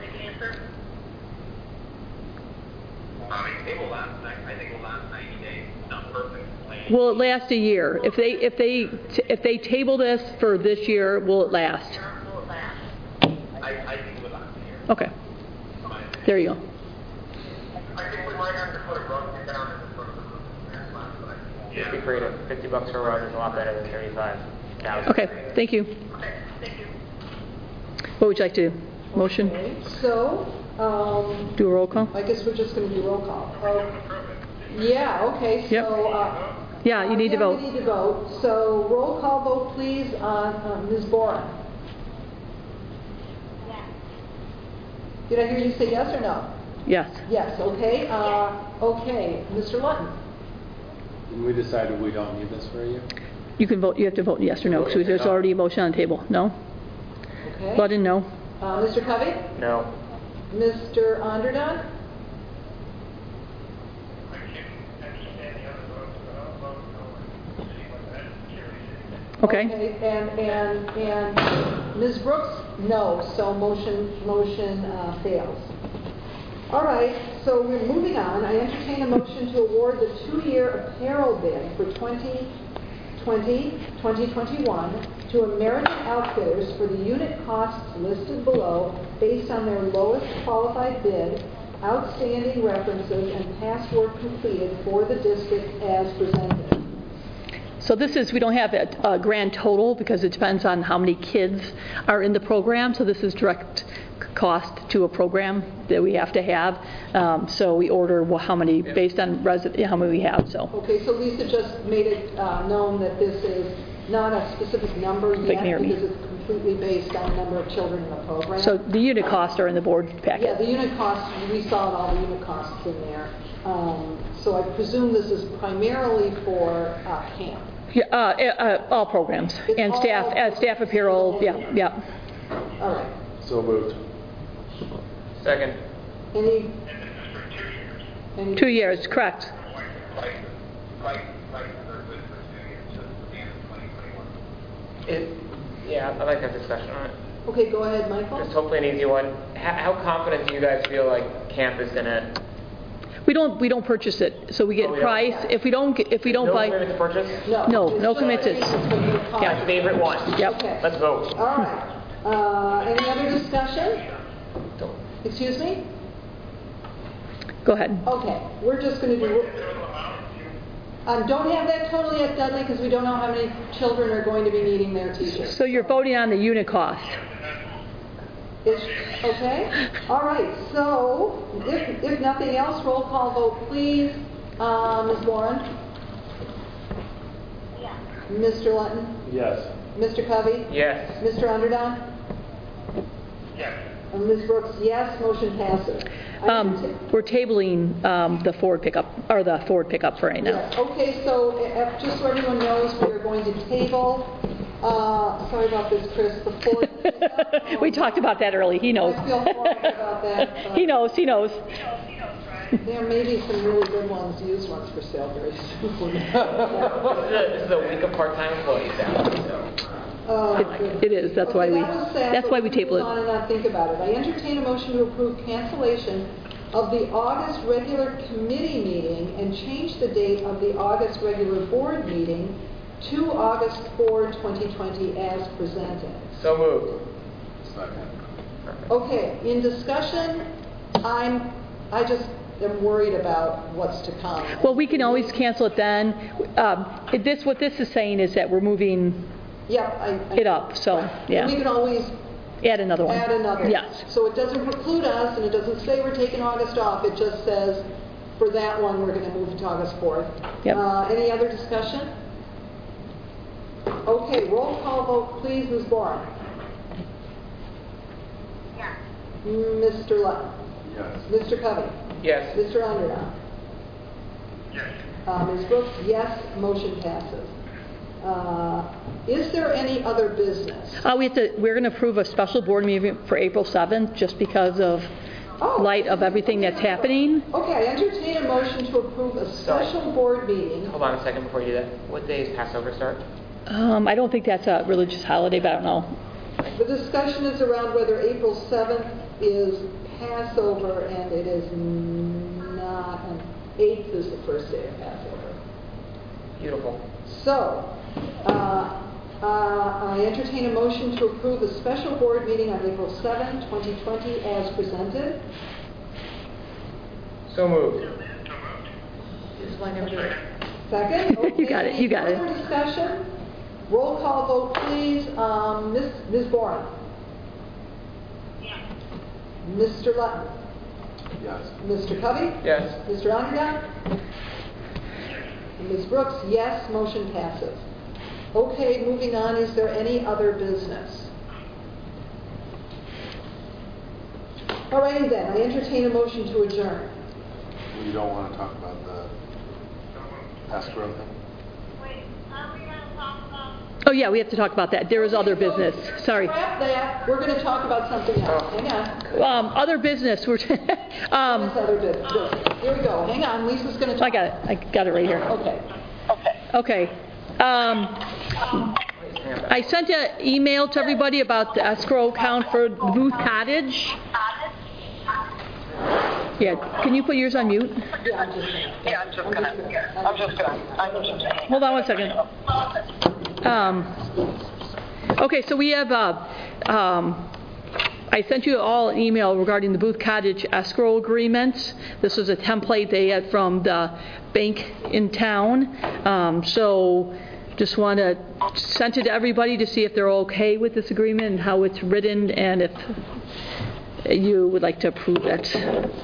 I mean, it will last. I think it will last 90 days. It's not perfect. Will it last a year? If they table this for this year, will it last? I think it will last a year. Okay. There you go. I think we might have to put a rug down in front of the roof. Just be creative. $50 for a rug is a lot better than $35,000. Okay. Thank you. What would you like to do? Motion? Okay, so, Do a roll call? I guess we're just going to do roll call. Yeah, okay, so... Yep. Yeah, you need to vote. We need to vote. So, roll call vote, please, on Ms. Boren. Did I hear you say yes or no? Yes. Yes, okay. Okay, Mr. Lutton. And we decided we don't need this for you? You can vote. You have to vote yes or no because there's already a motion on the table. No? Okay. Ludden, no. Mr. Covey? No. Mr. Onderdon? I can't understand the other votes, but I'll vote no and see what that carries. Okay. And Ms. Brooks? No, so motion fails. All right, so we're moving on. I entertain a motion to award the 2-year apparel bid for 2020-2021 to American Outfitters for the unit costs listed below based on their lowest qualified bid, outstanding references, and past work completed for the district as presented. So this is, we don't have a grand total because it depends on how many kids are in the program. So this is direct cost to a program that we have to have. So we order how many based on how many we have. So. Okay, so Lisa just made it known that this is not a specific number yet because it's completely based on the number of children in the program. So the unit costs are in the board packet. Yeah, the unit costs, we saw all the unit costs in there. So I presume this is primarily for camp. Yeah, all programs and staff apparel. Yeah. All right. So moved. Second. Any 2 years, correct. Yeah, I'd like to have discussion on it. Okay, go ahead, Michael. Just hopefully an easy one. How confident do you guys feel like camp is gonna? We don't purchase it, so we get price. If we don't No buy. commitment to purchase? No commitments. My favorite one. Yep. Okay. Let's vote. All right. Any other discussion? Excuse me? Go ahead. Okay, we're just going to do... don't have that total yet, Dudley, because we don't know how many children are going to be needing their t-shirts. So you're voting on the unit cost. Okay? All right, so if nothing else, roll call vote, please. Ms. Warren? Yes. Mr. Lutton? Yes. Mr. Covey? Yes. Mr. Onderdon? Yes. And Ms. Brooks, yes, motion passes. We're tabling the Ford pickup for right now. Yes. Okay, so just so everyone knows, we are going to table, sorry about this, Chris, the Ford pickup. We talked about that early. He knows. I feel horrible about that. He knows. Okay, There may be some really good ones, used ones for sale very soon. This is a week of part-time employees out, so. It is, that's why we, that's why we table Move on it. and not think about it. I entertain a motion to approve cancellation of the August regular committee meeting and change the date of the August regular board meeting to August 4, 2020 as presented. So moved. Second. Okay, in discussion, I just am worried about what's to come. Well, we can always cancel it then. What this is saying is that we're moving Yep, it up, so, yeah. We can always Add another one. add another. Yes. So it doesn't preclude us, and it doesn't say we're taking August off. It just says, for that one, we're going to move it to August 4th. Yep. Any other discussion? Okay, roll call vote, please. Ms. Boren? Yeah. Mr. Lutton? Yes. Mr. Covey? Yes. Mr. Underdown? Yes. Ms. Brooks, yes, motion passes. Is there any other business? We're going to approve a special board meeting for April 7th, just because of light of everything that's happening. Okay, I entertain a motion to approve a special board meeting. Hold on a second before you do that. What day does Passover start? I don't think that's a religious holiday, but I don't know. The discussion is around whether April 7th is Passover, and it is not, and 8th is the first day of Passover. Beautiful. So, I entertain a motion to approve a special board meeting on April 7, 2020 as presented. So moved. Second? Okay. You got it, you got it. Further discussion? Roll call vote, please. Ms. Boren? Yeah. Mr. Lutton? Yes. Mr. Covey? Yes. Mr. Underdown? Ms. Brooks, yes, motion passes. Okay, moving on, is there any other business? All righty then, I entertain a motion to adjourn. You don't want to talk about the escrow thing? Wait, are we going to talk about? Oh, yeah, we have to talk about that. There is other business. Sorry. Scrap that, we're going to talk about something else. Hang on. Other business. What's What's other business? Here we go, hang on, Lisa's going to talk. I got it. I got it right here. Okay. Okay. I sent an email to everybody about the escrow account for Booth Cottage. Yeah, can you put yours on mute? Hold on one second. Okay, so we have, I sent you all an email regarding the Booth Cottage escrow agreement. This was a template they had from the bank in town. So just want to send it to everybody to see if they're okay with this agreement and how it's written, and if you would like to approve it.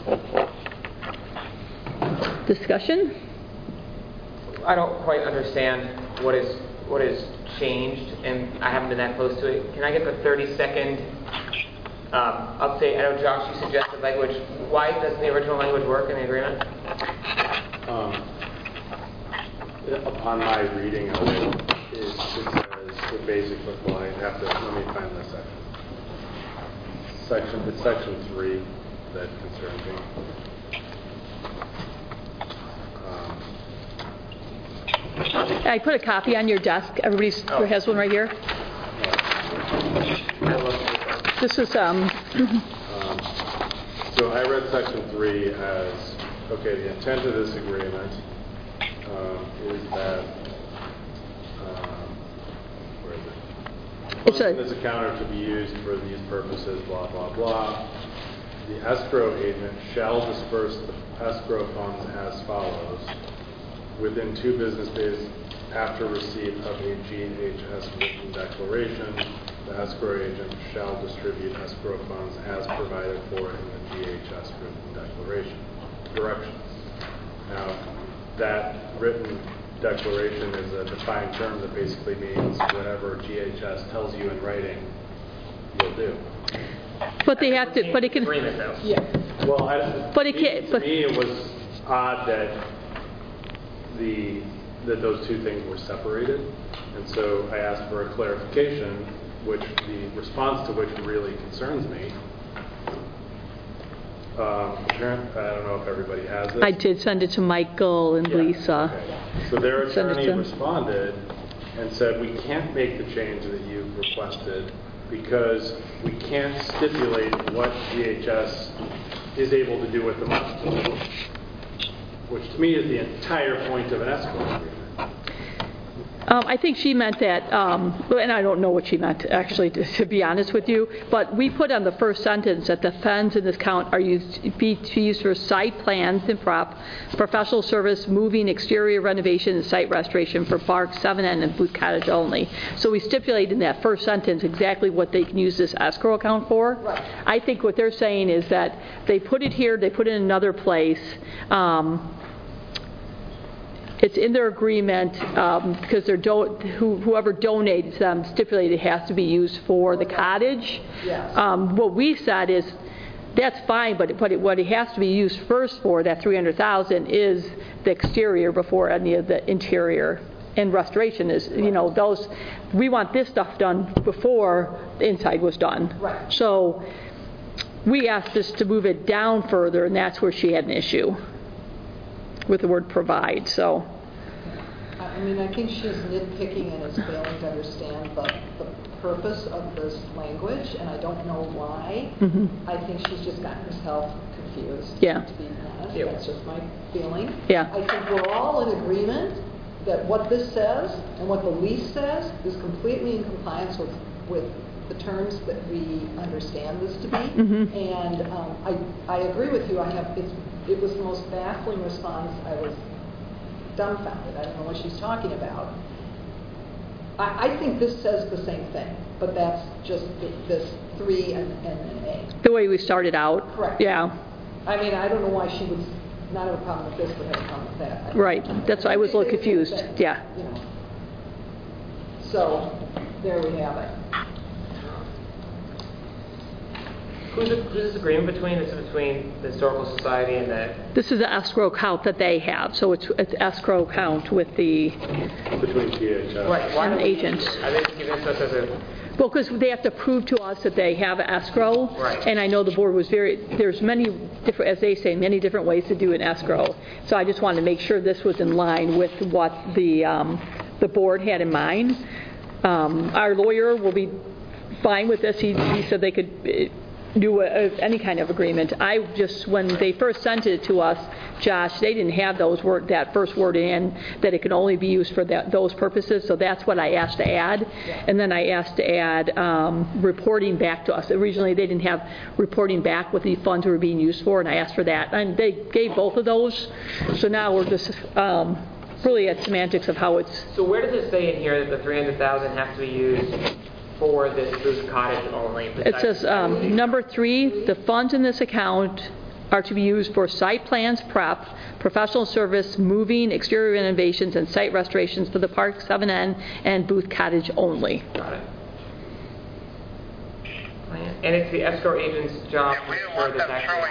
Discussion? I don't quite understand what is changed, and I haven't been that close to it. Can I get the 30-second update? I know, Josh, you suggested language. Why doesn't the original language work in the agreement? Upon my reading of it, it says the basic, well, I have to, let me find the section. It's section 3 that concerns me. I put a copy on your desk. Everybody has one right here. This is, So I read section 3 as, okay, the intent of this agreement is that, where is it? It's Funds in this account are to be used for these purposes, blah, blah, blah. The escrow agent shall disperse the escrow funds as follows. Within 2 business days after receipt of a GHS written declaration, the escrow agent shall distribute escrow funds as provided for in the GHS written declaration. Directions. Now, that written declaration is a defined term that basically means whatever GHS tells you in writing, you'll do. but they have to, but it can, Agreement, though. Yeah. Well, But it can't- to but- me, it was odd that those two things were separated, and so I asked for a clarification, which the response to which really concerns me. I don't know if everybody has this. I did send it to Michael and Lisa. Okay. So their Send it to attorney them. responded and said, we can't make the change that you've requested because we can't stipulate what DHS is able to do with the money. Which to me is the entire point of an escrow agreement. I think she meant that, and I don't know what she meant, actually, to be honest with you, but we put on the first sentence that the funds in this account are used for site plans and professional service, moving, exterior renovation, and site restoration for Park 7N and Booth Cottage only. So we stipulated in that first sentence exactly what they can use this escrow account for. Right. I think what they're saying is that they put it here, they put it in another place. It's in their agreement because whoever donates them stipulated it has to be used for the cottage. Yes. What we said is that's fine, but what it has to be used first for, that $300,000, is the exterior before any of the interior. And restoration is, those. We want this stuff done before the inside was done. Right. So we asked us to move it down further, and that's where she had an issue with the word provide. So I mean, I think she's nitpicking and is failing to understand the purpose of this language, and I don't know why. I think she's just gotten herself confused, Yeah. to be honest. That's just my feeling. Yeah. I think we're all in agreement that what this says and what the lease says is completely in compliance with the terms that we understand this to be. And I agree with you. It was the most baffling response. I was dumbfounded. I don't know what she's talking about. I think this says the same thing, but that's just this 3 and an A. the way we started out. Correct. Yeah. I mean, I don't know why she would not have a problem with this, but have a problem with that. Right. That's why I was a little confused. Yeah. So there we have it. Who's this agreement between? Is it between the Historical Society and the... This is the escrow account that they have. So it's escrow account with the Between DHS. Right. Why and don't agents. Are they giving this us as a... Well, because they have to prove to us that they have escrow. Right. And I know the board was there's many different, as they say, many different ways to do an escrow. So I just wanted to make sure this was in line with what the board had in mind. Our lawyer will be fine with this. He said they could do any kind of agreement. When they first sent it to us, Josh, they didn't have that first word in, that it can only be used for those purposes, so that's what I asked to add. And then I asked to add reporting back to us. Originally, they didn't have reporting back what the funds were being used for, and I asked for that. And they gave both of those, so now we're just really at semantics of how it's... So where does it say in here that the $300,000 has to be used for this Booth Cottage only? It says, number 3, the funds in this account are to be used for site plans prep, professional service, moving, exterior renovations, and site restorations for the Park 7N and Booth Cottage only. Got it. And it's the escrow agent's job And we to don't ensure want that them throwing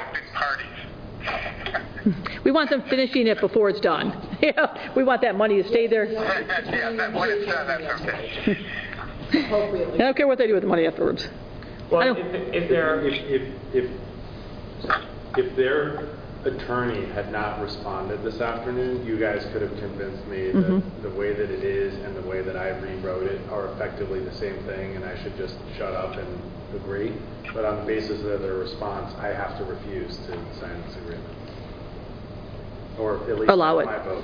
big parties. We want them finishing it before it's done. Yeah, we want that money to stay there. Yeah, when it's done, that's okay. Appropriately. I don't care what they do with the money afterwards. Well, is there... If their attorney had not responded this afternoon, you guys could have convinced me that the way that it is and the way that I rewrote it are effectively the same thing, and I should just shut up and agree. But on the basis of their response, I have to refuse to sign this agreement. Or at least Allow it. my vote.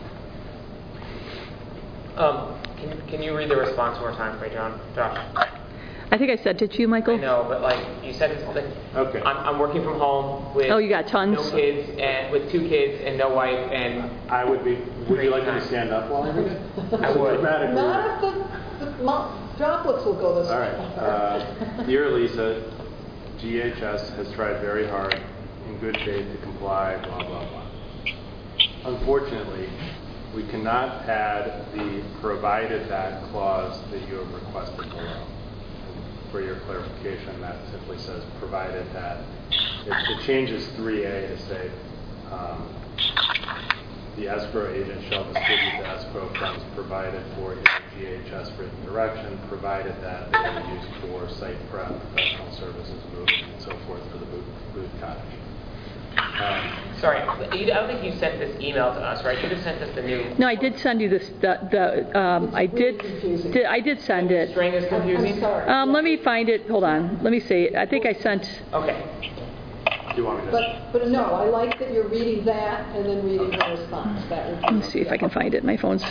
Can you read the response one more time for me, Josh? I think I sent it to you, Michael. I know, but you said this. Okay. I'm working from home with You got tons? no kids and with 2 kids and no wife and I would be. Would you like me to stand up while I read it? I would. Dramatically. Not if the droplets will go this All way. right. Dear Lisa, GHS has tried very hard in good faith to comply, blah, blah, blah. Unfortunately, we cannot add the provided that clause that you have requested below. For your clarification, that simply says provided that. It changes 3A to say the escrow agent shall distribute the escrow funds provided for in GHS written direction, provided that they are used for site prep, professional services, moving, and so forth for the Booth Cottage. Sorry, I don't think you sent this email to us, right? You just sent us the new. No, I did send you this, I did send it. String is confusing? I'm sorry. Let me find it, hold on, let me see. I think I sent, Okay. Do you want me to? But no, I like that you're reading that and then reading the response. That would be let me see if I can find it. My phone's,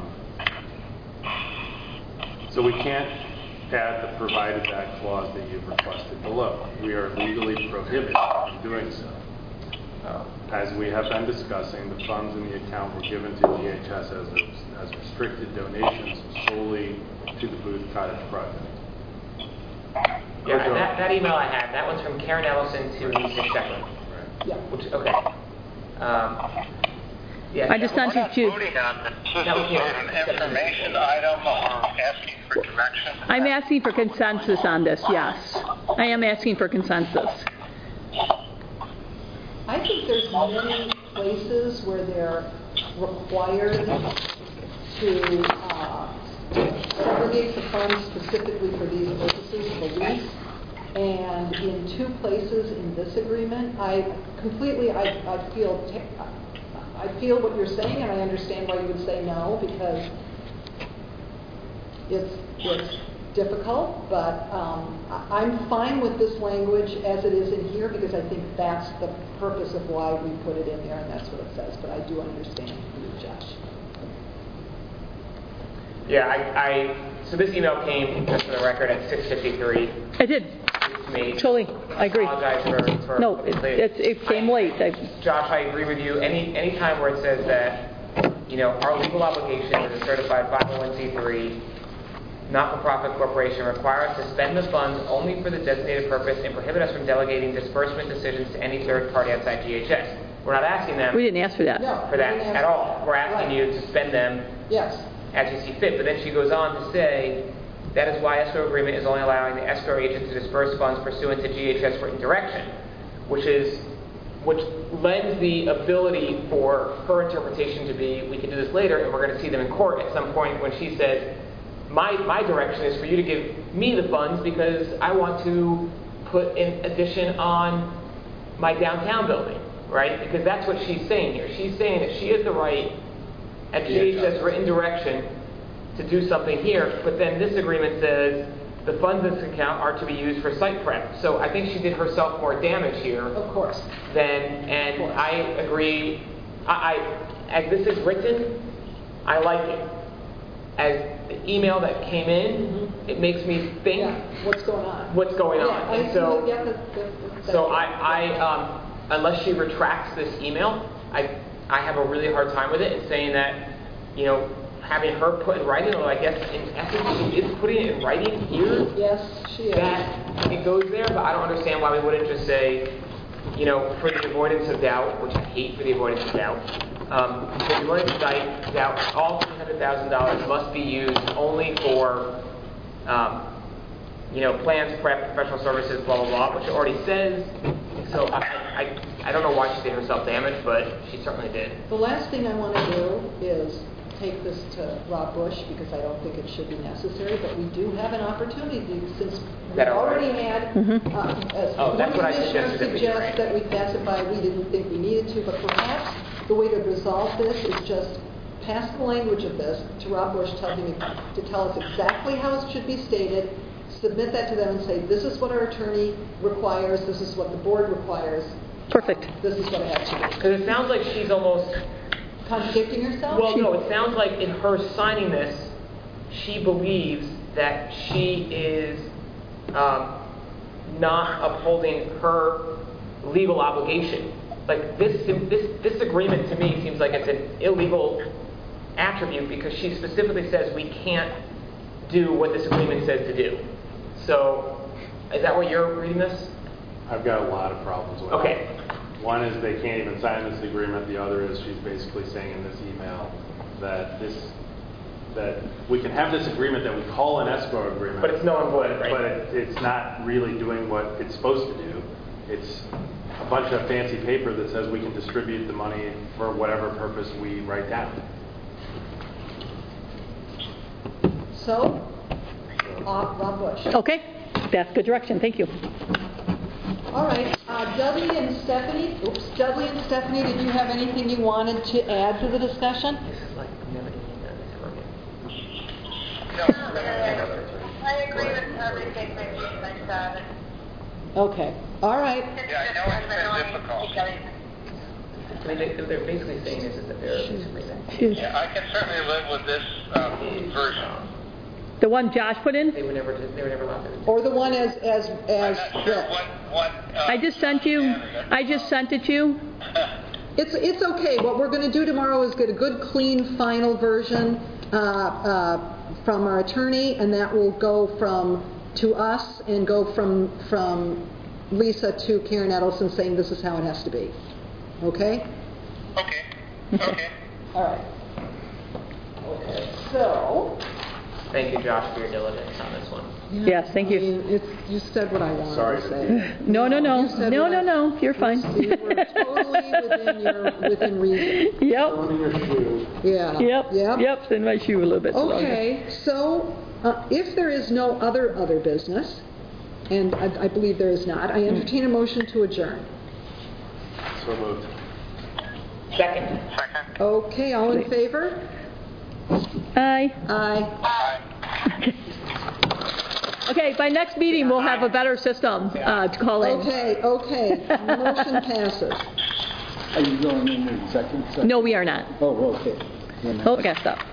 So we can't add the provided that clause that you've requested below. We are legally prohibited from doing so. As we have been discussing, the funds in the account were given to DHS as restricted donations solely to the Booth Cottage project. Yeah, and that email I had, that one's from Karen Ellison to Lisa Shepherd. Right. Yeah. Which, okay. Yeah. I just sent it to you. voting on this. This is an information item or asking for direction. I'm asking for consensus on this, yes. I am asking for consensus. I think there's many places where they're required to segregate the funds specifically for these purposes, police. And in two places in this agreement, I feel what you're saying, and I understand why you would say no, because it's difficult, but I'm fine with this language as it is in here because I think that's the purpose of why we put it in there, and that's what it says. But I do understand you, Josh. Yeah, so this email came, just for the record, at 6:53. I did. To me. Totally, I agree. Apologize for No, it came late. Josh, I agree with you. Any time where it says that, our legal obligation as a certified 501c3 not-for-profit corporation require us to spend the funds only for the designated purpose and prohibit us from delegating disbursement decisions to any third party outside DHS. We're not asking them We didn't ask for that. No, for that at all. We're asking you to spend them Yes. as you see fit. But then she goes on to say, that is why escrow agreement is only allowing the escrow agent to disperse funds pursuant to GHS written direction, which lends the ability for her interpretation to be, we can do this later, and we're going to see them in court at some point when she says, my direction is for you to give me the funds because I want to put an addition on my downtown building, right? Because that's what she's saying here. She's saying that she has the right at GHS written direction to do something here, but then this agreement says the funds in this account are to be used for site prep. So I think she did herself more damage here. Of course. And I agree. As this is written, I like it. As the email that came in, it makes me think. Yeah. What's going on? What's going on? Yeah, And so, so I unless she retracts this email, I have a really hard time with it and saying that, having her put in writing, or I guess in essence she is putting it in writing here. Yes, she is. That it goes there, but I don't understand why we wouldn't just say, for the avoidance of doubt, which I hate for the avoidance of doubt. For the avoidance of doubt, all $300,000 must be used only for, plans, prep, professional services, blah blah blah, which it already says. So I don't know why she did herself damage, but she certainly did. The last thing I want to do is take this to Rob Bush because I don't think it should be necessary, but we do have an opportunity since we already had, as one that's what I commissioner suggested suggests that we pass it by, we didn't think we needed to, but perhaps the way to resolve this is just pass the language of this to Rob Bush, to tell us exactly how it should be stated, submit that to them and say, this is what our attorney requires, this is what the board requires. Perfect. This is what it has to be. Because it sounds like she's almost Contradicting herself? Well, no, it sounds like in her signing this, she believes that she is not upholding her legal obligation. Like this agreement to me seems like it's an illegal attribute because she specifically says we can't do what this agreement says to do. So, is that what you're reading this? I've got a lot of problems with it. Okay. One is they can't even sign this agreement. The other is she's basically saying in this email that we can have this agreement that we call an escrow agreement. But it's null and void, right? But it's not really doing what it's supposed to do. It's a bunch of fancy paper that says we can distribute the money for whatever purpose we write down. So, Rob Bush. Okay, that's good direction. Thank you. All right. Dudley and Stephanie, did you have anything you wanted to add to the discussion? I agree with everything that you said. Okay, all right. Yeah, I know it's been difficult. I mean, they're basically saying is that they're basically that. Yeah, I can certainly live with this version. The one Josh put in? They were never allowed to. Or the one as I'm not sure what I just sent it you. It's okay. What we're going to do tomorrow is get a good, clean, final version from our attorney, and that will go to us and go from Lisa to Karen Edelson saying this is how it has to be. Okay? Okay. All right. Okay. So. Thank you, Josh, for your diligence on this one. Yes, thank you. You said what I wanted Sorry to to say. No. You said what No. You're fine. You were totally within reason. Yep. Under your shoe. Yeah. Yep. It's in my shoe a little bit. Okay. So, if there is no other business, and I believe there is not, I entertain a motion to adjourn. So moved. Second. Okay. All in favor? Aye. Aye. Okay, by next meeting, we'll have a better system to call in. Okay. Motion passes. Are you going in the executive session? No, we are not. Oh, okay. Okay, stop.